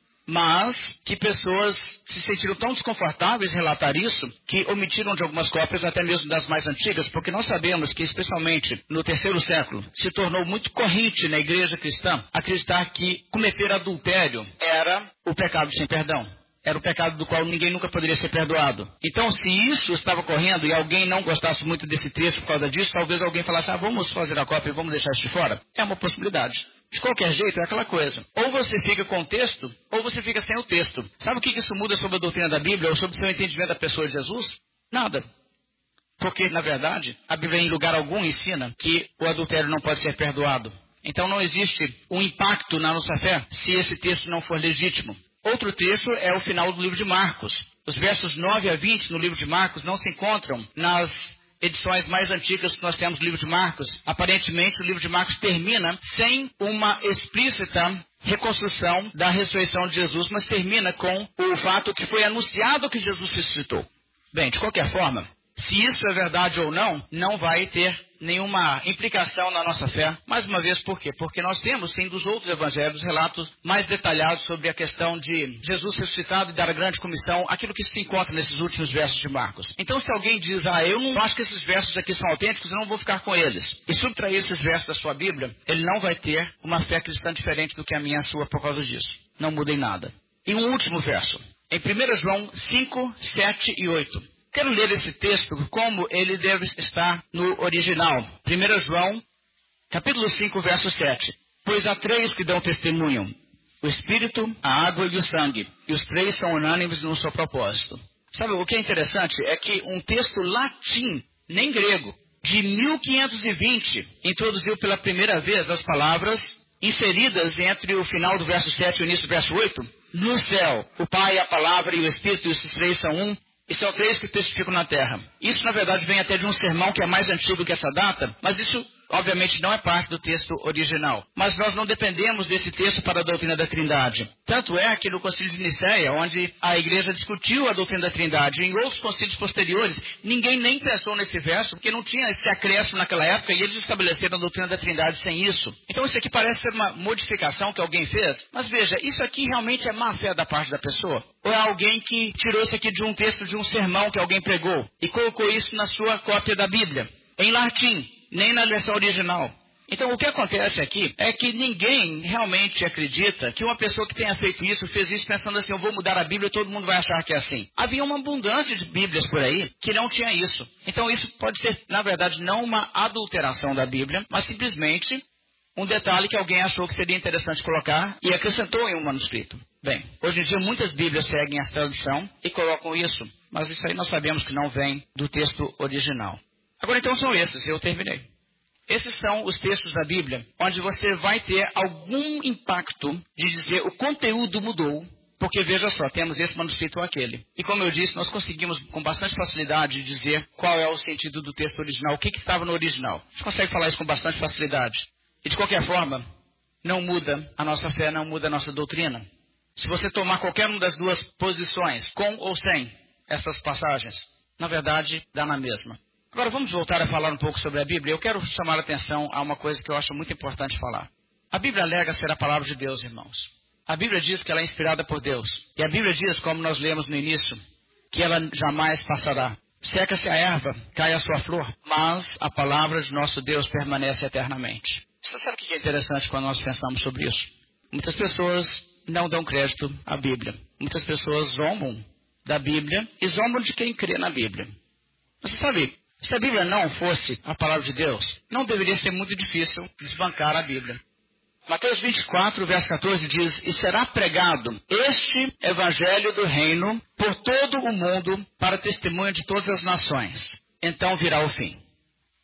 mas que pessoas se sentiram tão desconfortáveis em relatar isso, que omitiram de algumas cópias, até mesmo das mais antigas, porque nós sabemos que, especialmente no terceiro século, se tornou muito corrente na igreja cristã acreditar que cometer adultério era o pecado sem perdão. Era o pecado do qual ninguém nunca poderia ser perdoado. Então, se isso estava ocorrendo e alguém não gostasse muito desse texto por causa disso, talvez alguém falasse, ah, vamos fazer a cópia e vamos deixar isso de fora. É uma possibilidade. De qualquer jeito, é aquela coisa. Ou você fica com o texto, ou você fica sem o texto. Sabe o que isso muda sobre a doutrina da Bíblia ou sobre o seu entendimento da pessoa de Jesus? Nada. Porque, na verdade, a Bíblia em lugar algum ensina que o adultério não pode ser perdoado. Então, não existe um impacto na nossa fé se esse texto não for legítimo. Outro texto é o final do livro de Marcos. Os versos nove a vinte no livro de Marcos não se encontram nas edições mais antigas que nós temos do livro de Marcos. Aparentemente, o livro de Marcos termina sem uma explícita reconstrução da ressurreição de Jesus, mas termina com o fato que foi anunciado que Jesus ressuscitou. Bem, de qualquer forma, se isso é verdade ou não, não vai ter nenhuma implicação na nossa fé. Mais uma vez, por quê? Porque nós temos, sim, dos outros evangelhos, relatos mais detalhados sobre a questão de Jesus ressuscitado e dar a grande comissão, aquilo que se encontra nesses últimos versos de Marcos. Então, se alguém diz, ah, eu não acho que esses versos aqui são autênticos, eu não vou ficar com eles, e subtrair esses versos da sua Bíblia, ele não vai ter uma fé cristã diferente do que a minha e a sua por causa disso. Não muda em nada. E um último verso, em primeiro João cinco, sete e oito. Quero ler esse texto como ele deve estar no original. primeiro João, capítulo cinco, verso sete. Pois há três que dão testemunho: o Espírito, a água e o sangue. E os três são unânimes no seu propósito. Sabe, o que é interessante é que um texto latim, nem grego, de mil quinhentos e vinte, introduziu pela primeira vez as palavras inseridas entre o final do verso sete e o início do verso oito. No céu, o Pai, a Palavra e o Espírito, e esses três são um. E são três que testificam na terra. Isso, na verdade, vem até de um sermão que é mais antigo que essa data, mas isso, obviamente, não é parte do texto original. Mas nós não dependemos desse texto para a doutrina da Trindade. Tanto é que no Concílio de Nicéia, onde a igreja discutiu a doutrina da Trindade, e em outros concílios posteriores, ninguém nem pensou nesse verso, porque não tinha esse acréscimo naquela época, e eles estabeleceram a doutrina da Trindade sem isso. Então, isso aqui parece ser uma modificação que alguém fez, mas veja, isso aqui realmente é má fé da parte da pessoa? Ou é alguém que tirou isso aqui de um texto de um sermão que alguém pregou e colocou isso na sua cópia da Bíblia, em latim, nem na versão original? Então, o que acontece aqui é que ninguém realmente acredita que uma pessoa que tenha feito isso, fez isso pensando assim, eu vou mudar a Bíblia e todo mundo vai achar que é assim. Havia uma abundância de Bíblias por aí que não tinha isso. Então, isso pode ser, na verdade, não uma adulteração da Bíblia, mas simplesmente um detalhe que alguém achou que seria interessante colocar e acrescentou em um manuscrito. Bem, hoje em dia muitas Bíblias seguem essa tradição e colocam isso, mas isso aí nós sabemos que não vem do texto original. Agora então são esses, eu terminei. Esses são os textos da Bíblia, onde você vai ter algum impacto de dizer o conteúdo mudou, porque veja só, temos esse manuscrito ou aquele. E como eu disse, nós conseguimos com bastante facilidade dizer qual é o sentido do texto original, o que, que estava no original. A gente consegue falar isso com bastante facilidade. E de qualquer forma, não muda a nossa fé, não muda a nossa doutrina. Se você tomar qualquer uma das duas posições, com ou sem essas passagens, na verdade, dá na mesma. Agora vamos voltar a falar um pouco sobre a Bíblia. Eu quero chamar a atenção a uma coisa que eu acho muito importante falar. A Bíblia alega ser a palavra de Deus, irmãos. A Bíblia diz que ela é inspirada por Deus. E a Bíblia diz, como nós lemos no início, que ela jamais passará. Seca-se a erva, cai a sua flor, mas a palavra de nosso Deus permanece eternamente. Você sabe o que é interessante quando nós pensamos sobre isso? Muitas pessoas não dão crédito à Bíblia. Muitas pessoas zombam da Bíblia e zombam de quem crê na Bíblia. Você sabe, se a Bíblia não fosse a palavra de Deus, não deveria ser muito difícil desbancar a Bíblia. Mateus vinte e quatro, verso quatorze diz, e será pregado este evangelho do reino por todo o mundo para testemunho de todas as nações. Então virá o fim.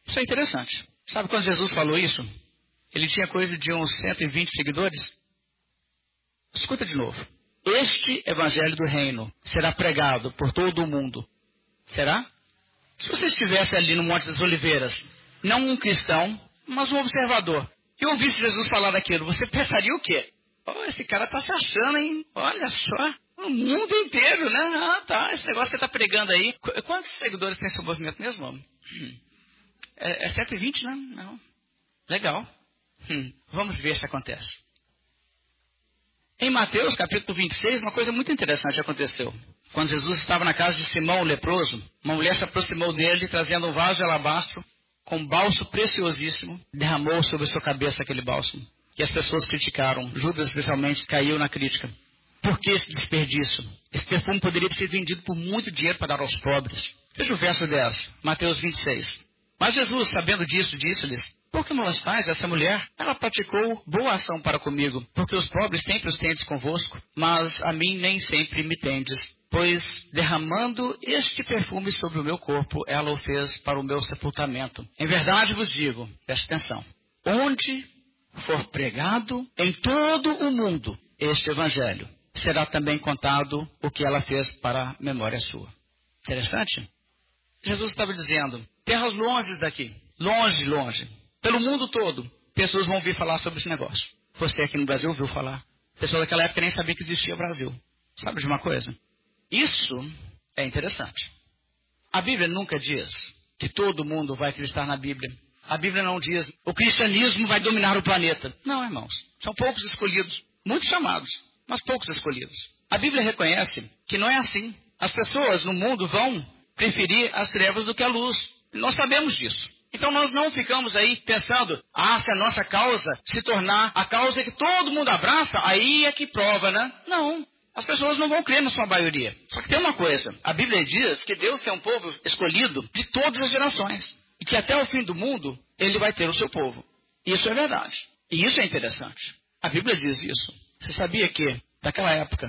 Isso é interessante. Sabe quando Jesus falou isso? Ele tinha coisa de uns cento e vinte seguidores? Escuta de novo. Este evangelho do reino será pregado por todo o mundo. Será? Se você estivesse ali no Monte das Oliveiras, não um cristão, mas um observador, e ouvisse Jesus falar daquilo, você pensaria o quê? Oh, esse cara está se achando, hein? Olha só, o mundo inteiro, né? Ah, tá, esse negócio que você está pregando aí. Qu- Quantos seguidores tem seu movimento mesmo? Hum. É, é cento e vinte, né? Não. Legal. Hum. Vamos ver se acontece. Em Mateus, capítulo vinte e seis, uma coisa muito interessante aconteceu. Quando Jesus estava na casa de Simão, o leproso, uma mulher se aproximou dele, trazendo um vaso de alabastro com um bálsamo preciosíssimo, derramou sobre sua cabeça aquele bálsamo. E as pessoas criticaram. Judas, especialmente, caiu na crítica. Por que esse desperdício? Esse perfume poderia ser vendido por muito dinheiro para dar aos pobres. Veja o verso dez, Mateus vinte e seis. Mas Jesus, sabendo disso, disse-lhes: por que molestais essa mulher? Ela praticou boa ação para comigo, porque os pobres sempre os tendes convosco, mas a mim nem sempre me tendes. Pois, derramando este perfume sobre o meu corpo, ela o fez para o meu sepultamento. Em verdade vos digo, preste atenção, onde for pregado em todo o mundo este evangelho, será também contado o que ela fez para a memória sua. Interessante? Jesus estava dizendo, terras longe daqui, longe, longe, pelo mundo todo, pessoas vão ouvir falar sobre esse negócio. Você aqui no Brasil ouviu falar. Pessoas daquela época nem sabia que existia o Brasil. Sabe de uma coisa? Isso é interessante. A Bíblia nunca diz que todo mundo vai acreditar na Bíblia. A Bíblia não diz o cristianismo vai dominar o planeta. Não, irmãos. São poucos escolhidos. Muitos chamados, mas poucos escolhidos. A Bíblia reconhece que não é assim. As pessoas no mundo vão preferir as trevas do que a luz. Nós sabemos disso. Então nós não ficamos aí pensando, ah, se a nossa causa se tornar a causa que todo mundo abraça, aí é que prova, né? Não. As pessoas não vão crer na sua maioria. Só que tem uma coisa. A Bíblia diz que Deus tem um povo escolhido de todas as gerações. E que até o fim do mundo, Ele vai ter o seu povo. Isso é verdade. E isso é interessante. A Bíblia diz isso. Você sabia que, naquela época,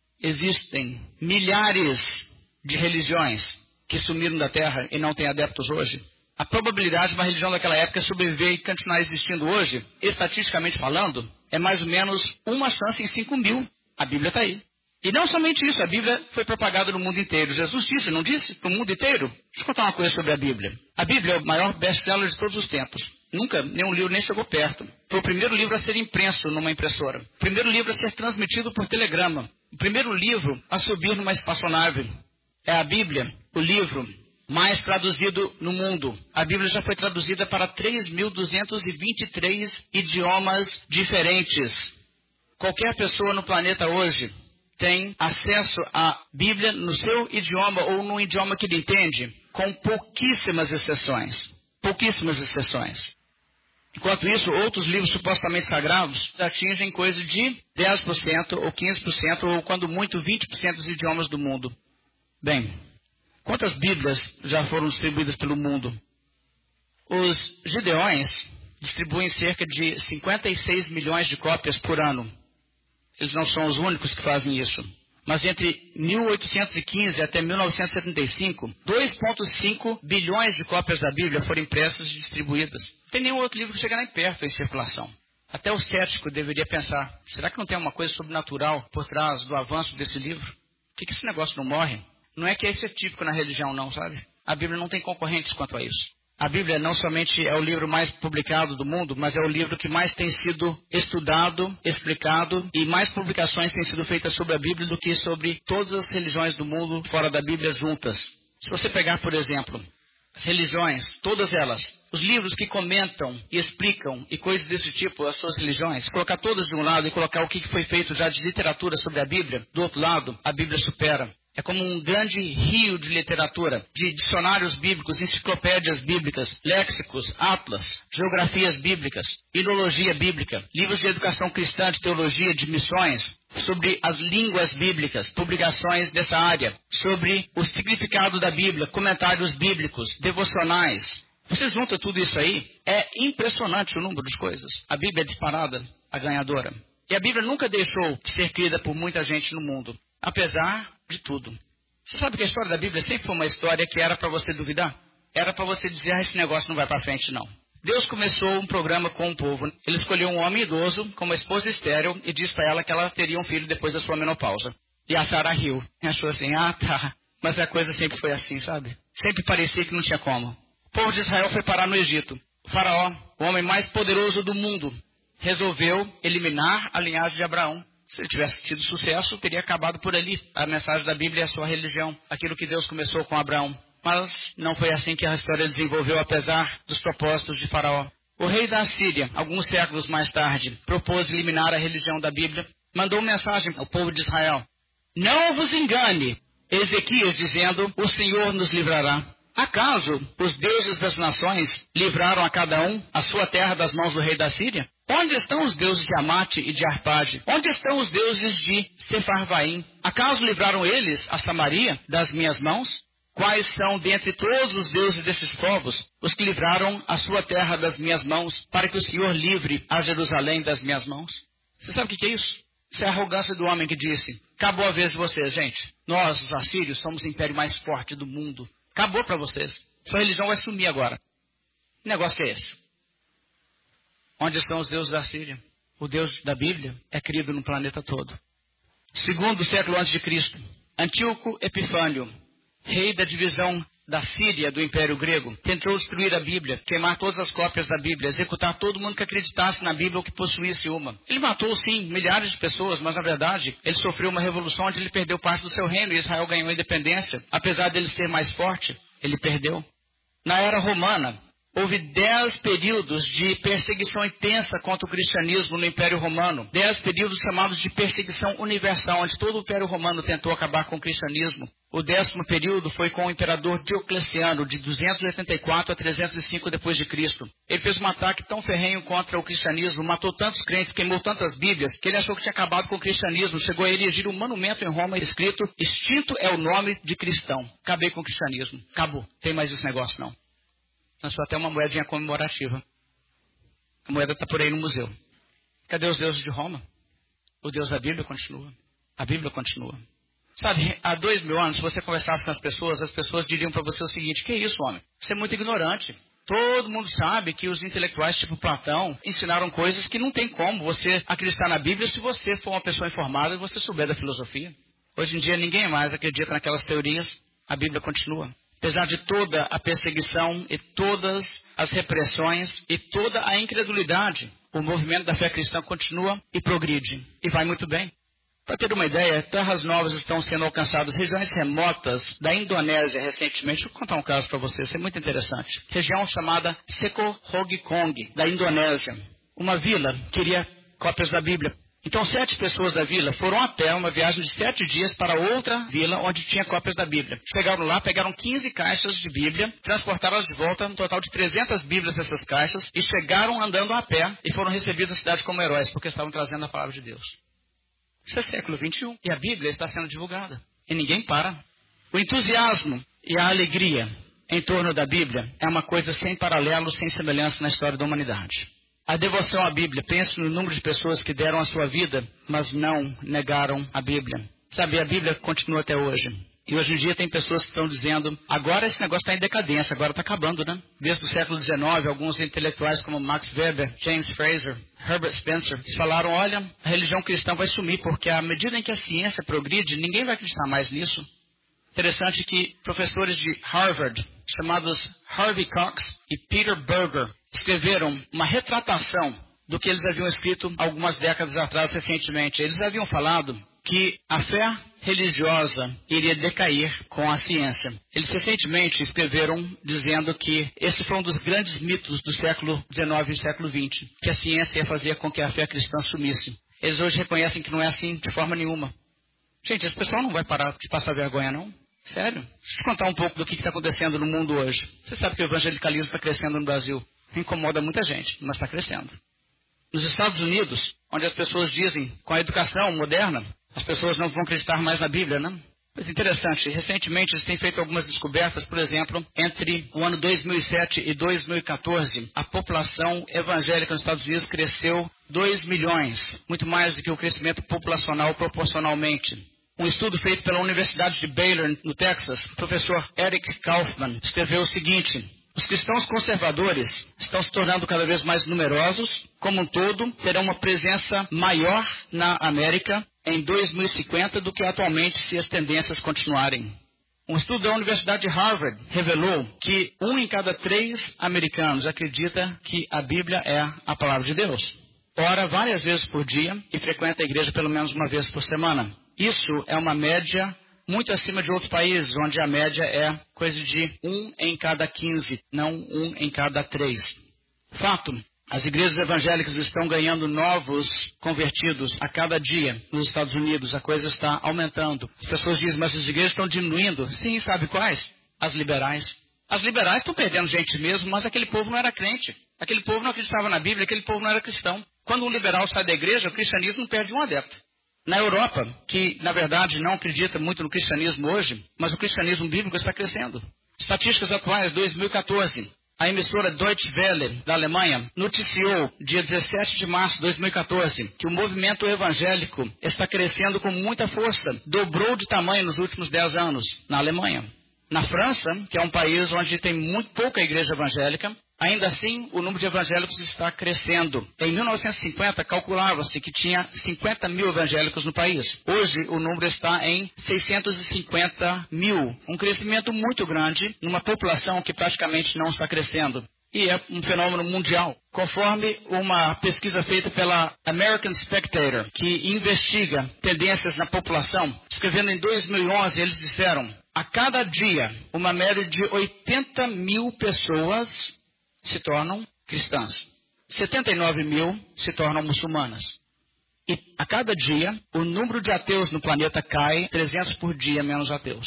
existem milhares de religiões que sumiram da terra e não têm adeptos hoje? A probabilidade de uma religião daquela época sobreviver e continuar existindo hoje, estatisticamente falando, é mais ou menos uma chance em cinco mil. A Bíblia está aí. E não somente isso, a Bíblia foi propagada no mundo inteiro. Jesus disse, não disse? Para o mundo inteiro? Deixa eu contar uma coisa sobre a Bíblia. A Bíblia é o maior best-seller de todos os tempos. Nunca, nenhum livro nem chegou perto. Foi o primeiro livro a ser impresso numa impressora. O primeiro livro a ser transmitido por telegrama. O primeiro livro a subir numa espaçonave. É a Bíblia, o livro mais traduzido no mundo. A Bíblia já foi traduzida para três mil duzentos e vinte e três idiomas diferentes. Qualquer pessoa no planeta hoje tem acesso à Bíblia no seu idioma ou num idioma que ele entende, com pouquíssimas exceções. Pouquíssimas exceções. Enquanto isso, outros livros supostamente sagrados atingem coisa de dez por cento ou quinze por cento ou, quando muito, vinte por cento dos idiomas do mundo. Bem, quantas Bíblias já foram distribuídas pelo mundo? Os gideões distribuem cerca de cinquenta e seis milhões de cópias por ano. Eles não são os únicos que fazem isso. Mas entre mil oitocentos e quinze até mil novecentos e setenta e cinco, dois vírgula cinco bilhões de cópias da Bíblia foram impressas e distribuídas. Não tem nenhum outro livro que chega nem perto em circulação. Até o cético deveria pensar, será que não tem uma coisa sobrenatural por trás do avanço desse livro? Por que, que esse negócio não morre? Não é que isso é típico na religião, não, sabe? A Bíblia não tem concorrentes quanto a isso. A Bíblia não somente é o livro mais publicado do mundo, mas é o livro que mais tem sido estudado, explicado, e mais publicações têm sido feitas sobre a Bíblia do que sobre todas as religiões do mundo fora da Bíblia juntas. Se você pegar, por exemplo, as religiões, todas elas, os livros que comentam e explicam e coisas desse tipo, as suas religiões, colocar todas de um lado e colocar o que foi feito já de literatura sobre a Bíblia, do outro lado, a Bíblia supera. É como um grande rio de literatura, de dicionários bíblicos, enciclopédias bíblicas, léxicos, atlas, geografias bíblicas, filologia bíblica, livros de educação cristã, de teologia, de missões, sobre as línguas bíblicas, publicações dessa área, sobre o significado da Bíblia, comentários bíblicos, devocionais. Você junta tudo isso aí, é impressionante o número de coisas. A Bíblia é disparada, a ganhadora. E a Bíblia nunca deixou de ser crida por muita gente no mundo. Apesar de tudo. Você sabe que a história da Bíblia sempre foi uma história que era para você duvidar? era para você dizer, ah, esse negócio não vai para frente não. Deus começou um programa com o povo. Ele escolheu um homem idoso com uma esposa estéril e disse para ela que ela teria um filho depois da sua menopausa. E a Sara riu. Achou assim, ah tá, mas a coisa sempre foi assim, sabe? Sempre parecia que não tinha como. O povo de Israel foi parar no Egito. O faraó, o homem mais poderoso do mundo, resolveu eliminar a linhagem de Abraão. Se ele tivesse tido sucesso, teria acabado por ali. A mensagem da Bíblia é a sua religião, aquilo que Deus começou com Abraão. Mas não foi assim que a história desenvolveu, apesar dos propósitos de Faraó. O rei da Assíria, alguns séculos mais tarde, propôs eliminar a religião da Bíblia. Mandou uma mensagem ao povo de Israel. Não vos engane, Ezequias dizendo, o Senhor nos livrará. Acaso os deuses das nações livraram a cada um a sua terra das mãos do rei da Síria? Onde estão os deuses de Amate e de Arpade? Onde estão os deuses de Sefarvaim? Acaso livraram eles a Samaria das minhas mãos? Quais são dentre todos os deuses desses povos os que livraram a sua terra das minhas mãos, para que o Senhor livre a Jerusalém das minhas mãos? Você sabe o que é isso? Isso é a arrogância do homem que disse, acabou a vez de vocês, gente. Nós, os assírios, somos o império mais forte do mundo. Acabou para vocês. Sua religião vai sumir agora. Que negócio que é esse? Onde estão os deuses da Síria? O Deus da Bíblia é querido no planeta todo. Segundo século antes de Cristo, Antíoco Epifânio, rei da divisão da Síria do Império Grego, tentou destruir a Bíblia, queimar todas as cópias da Bíblia, executar todo mundo que acreditasse na Bíblia ou que possuísse uma. Ele matou, sim, milhares de pessoas, mas na verdade ele sofreu uma revolução onde ele perdeu parte do seu reino e Israel ganhou independência. Apesar dele ser mais forte, ele perdeu. Na era romana, houve dez períodos de perseguição intensa contra o cristianismo no Império Romano. Dez períodos chamados de perseguição universal, onde todo o Império Romano tentou acabar com o cristianismo. O décimo período foi com o imperador Diocleciano, de duzentos e oitenta e quatro a trezentos e cinco depois de Cristo. Ele fez um ataque tão ferrenho contra o cristianismo, matou tantos crentes, queimou tantas bíblias, que ele achou que tinha acabado com o cristianismo. Chegou a erigir um monumento em Roma escrito, extinto é o nome de cristão. Acabei com o cristianismo. Acabou. Tem mais esse negócio não. Lançou até uma moedinha comemorativa. A moeda está por aí no museu. Cadê os deuses de Roma? O Deus da Bíblia continua. A Bíblia continua. Sabe, há dois mil anos, se você conversasse com as pessoas, as pessoas diriam para você o seguinte, que é isso, homem? Você é muito ignorante. Todo mundo sabe que os intelectuais tipo Platão ensinaram coisas que não tem como você acreditar na Bíblia se você for uma pessoa informada e você souber da filosofia. Hoje em dia ninguém mais acredita naquelas teorias. A Bíblia continua. Apesar de toda a perseguição e todas as repressões e toda a incredulidade, o movimento da fé cristã continua e progride. E vai muito bem. Para ter uma ideia, terras novas estão sendo alcançadas, regiões remotas da Indonésia recentemente. Vou contar um caso para vocês, isso é muito interessante. Região chamada Sekohogikong, da Indonésia. Uma vila queria cópias da Bíblia. Então, sete pessoas da vila foram a pé, uma viagem de sete dias para outra vila onde tinha cópias da Bíblia. Chegaram lá, pegaram quinze caixas de Bíblia, transportaram-as de volta, um total de trezentas Bíblias nessas caixas, e chegaram andando a pé e foram recebidos na cidade como heróis, porque estavam trazendo a palavra de Deus. Isso é século vinte e um, e a Bíblia está sendo divulgada, e ninguém para. O entusiasmo e a alegria em torno da Bíblia é uma coisa sem paralelo, sem semelhança na história da humanidade. A devoção à Bíblia, pense no número de pessoas que deram a sua vida, mas não negaram a Bíblia. Sabe, a Bíblia continua até hoje. E hoje em dia tem pessoas que estão dizendo, agora esse negócio está em decadência, agora está acabando, né? Desde o século dezenove, alguns intelectuais como Max Weber, James Fraser, Herbert Spencer, falaram, olha, a religião cristã vai sumir, porque à medida em que a ciência progride, ninguém vai acreditar mais nisso. Interessante que professores de Harvard, chamados Harvey Cox e Peter Berger, escreveram uma retratação do que eles haviam escrito algumas décadas atrás, recentemente. Eles haviam falado que a fé religiosa iria decair com a ciência. Eles recentemente escreveram dizendo que esse foi um dos grandes mitos do século dezenove e século vinte, que a ciência ia fazer com que a fé cristã sumisse. Eles hoje reconhecem que não é assim de forma nenhuma. Gente, esse pessoal não vai parar de passar vergonha, não? Sério? Deixa eu contar um pouco do que está acontecendo no mundo hoje. Você sabe que o evangelicalismo está crescendo no Brasil. Incomoda muita gente, mas está crescendo. Nos Estados Unidos, onde as pessoas dizem, com a educação moderna, as pessoas não vão acreditar mais na Bíblia, né? Mas interessante, recentemente eles têm feito algumas descobertas, por exemplo, entre o ano dois mil e sete e dois mil e quatorze, a população evangélica nos Estados Unidos cresceu dois milhões, muito mais do que o crescimento populacional proporcionalmente. Um estudo feito pela Universidade de Baylor, no Texas, o professor Eric Kaufman escreveu o seguinte: os cristãos conservadores estão se tornando cada vez mais numerosos, como um todo, terão uma presença maior na América em dois mil e cinquenta do que atualmente, se as tendências continuarem. Um estudo da Universidade de Harvard revelou que um em cada três americanos acredita que a Bíblia é a palavra de Deus. Ora várias vezes por dia e frequenta a igreja pelo menos uma vez por semana. Isso é uma média muito acima de outros países, onde a média é coisa de um em cada quinze, não um em cada três. Fato, as igrejas evangélicas estão ganhando novos convertidos a cada dia nos Estados Unidos. A coisa está aumentando. As pessoas dizem, mas as igrejas estão diminuindo. Sim, sabe quais? As liberais. As liberais estão perdendo gente mesmo, mas aquele povo não era crente. Aquele povo não acreditava na Bíblia, aquele povo não era cristão. Quando um liberal sai da igreja, o cristianismo perde um adepto. Na Europa, que na verdade não acredita muito no cristianismo hoje, mas o cristianismo bíblico está crescendo. Estatísticas atuais, dois mil e quatorze. A emissora Deutsche Welle, da Alemanha, noticiou, dia dezessete de março de dois mil e quatorze, que o movimento evangélico está crescendo com muita força. Dobrou de tamanho nos últimos dez anos, na Alemanha. Na França, que é um país onde tem muito pouca igreja evangélica, ainda assim, o número de evangélicos está crescendo. Em mil novecentos e cinquenta, calculava-se que tinha cinquenta mil evangélicos no país. Hoje, o número está em seiscentos e cinquenta mil. Um crescimento muito grande numa população que praticamente não está crescendo. E é um fenômeno mundial. Conforme uma pesquisa feita pela American Spectator, que investiga tendências na população, escrevendo em dois mil e onze, eles disseram, a cada dia, uma média de oitenta mil pessoas se tornam cristãs. setenta e nove mil se tornam muçulmanas. E a cada dia, o número de ateus no planeta cai, trezentos por dia menos ateus.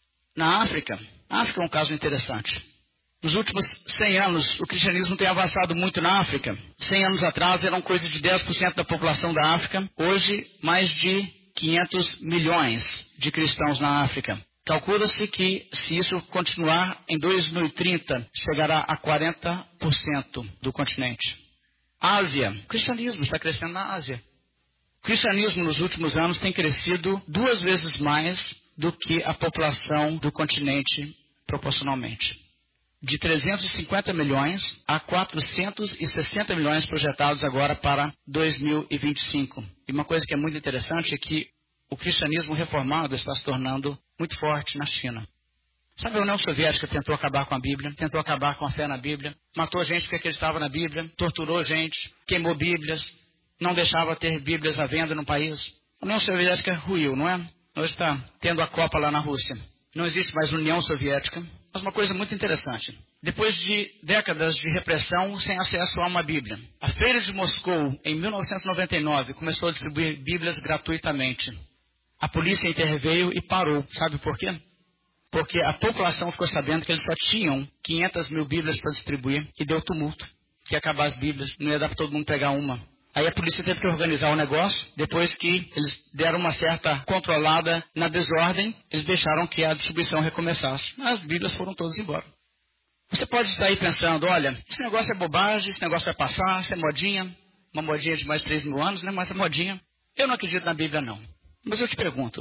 Na África, a África é um caso interessante. Nos últimos cem anos, o cristianismo tem avançado muito na África. cem anos atrás, eram coisa de dez por cento da população da África. Hoje, mais de quinhentos milhões de cristãos na África. Calcula-se que, se isso continuar, em dois mil e trinta, chegará a quarenta por cento do continente. Ásia. O cristianismo está crescendo na Ásia. O cristianismo, nos últimos anos, tem crescido duas vezes mais do que a população do continente proporcionalmente. De trezentos e cinquenta milhões a quatrocentos e sessenta milhões projetados agora para dois mil e vinte e cinco. E uma coisa que é muito interessante é que o cristianismo reformado está se tornando muito forte na China. Sabe, a União Soviética tentou acabar com a Bíblia, tentou acabar com a fé na Bíblia, matou gente porque acreditava na Bíblia, torturou gente, queimou Bíblias, não deixava ter Bíblias à venda no país. A União Soviética ruiu, não é? Hoje está tendo a Copa lá na Rússia. Não existe mais União Soviética. Mas uma coisa muito interessante. Depois de décadas de repressão sem acesso a uma Bíblia, a Feira de Moscou, em mil novecentos e noventa e nove, começou a distribuir Bíblias gratuitamente. A polícia interveio e parou. Sabe por quê? Porque a população ficou sabendo que eles só tinham quinhentas mil Bíblias para distribuir e deu tumulto. Que ia acabar as Bíblias, não ia dar para todo mundo pegar uma. Aí a polícia teve que organizar o negócio. Depois que eles deram uma certa controlada na desordem, eles deixaram que a distribuição recomeçasse. As Bíblias foram todas embora. Você pode estar aí pensando, olha, esse negócio é bobagem, esse negócio vai passar, isso é modinha. Uma modinha de mais de três mil anos, né? Mas é modinha. Eu não acredito na Bíblia, não. Mas eu te pergunto,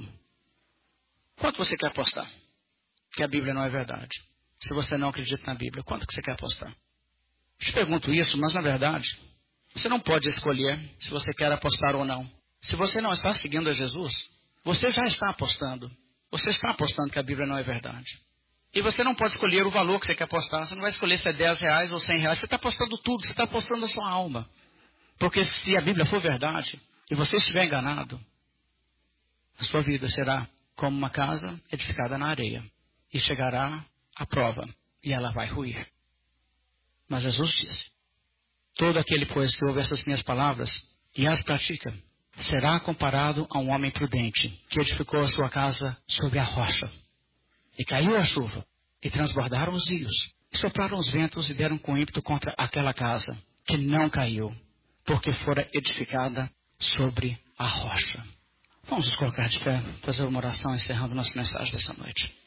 quanto você quer apostar que a Bíblia não é verdade? Se você não acredita na Bíblia, quanto que você quer apostar? Eu te pergunto isso, mas na verdade, você não pode escolher se você quer apostar ou não. Se você não está seguindo a Jesus, você já está apostando. Você está apostando que a Bíblia não é verdade. E você não pode escolher o valor que você quer apostar. Você não vai escolher se é dez reais ou cem reais. Você está apostando tudo, você está apostando a sua alma. Porque se a Bíblia for verdade e você estiver enganado, a sua vida será como uma casa edificada na areia. E chegará a prova e ela vai ruir. Mas Jesus disse, todo aquele, pois, que ouve essas minhas palavras e as pratica, será comparado a um homem prudente, que edificou a sua casa sobre a rocha. E caiu a chuva, e transbordaram os rios, e sopraram os ventos, e deram com ímpeto contra aquela casa, que não caiu, porque fora edificada sobre a rocha. Vamos nos colocar de pé, fazer uma oração, encerrando nossa mensagem dessa noite.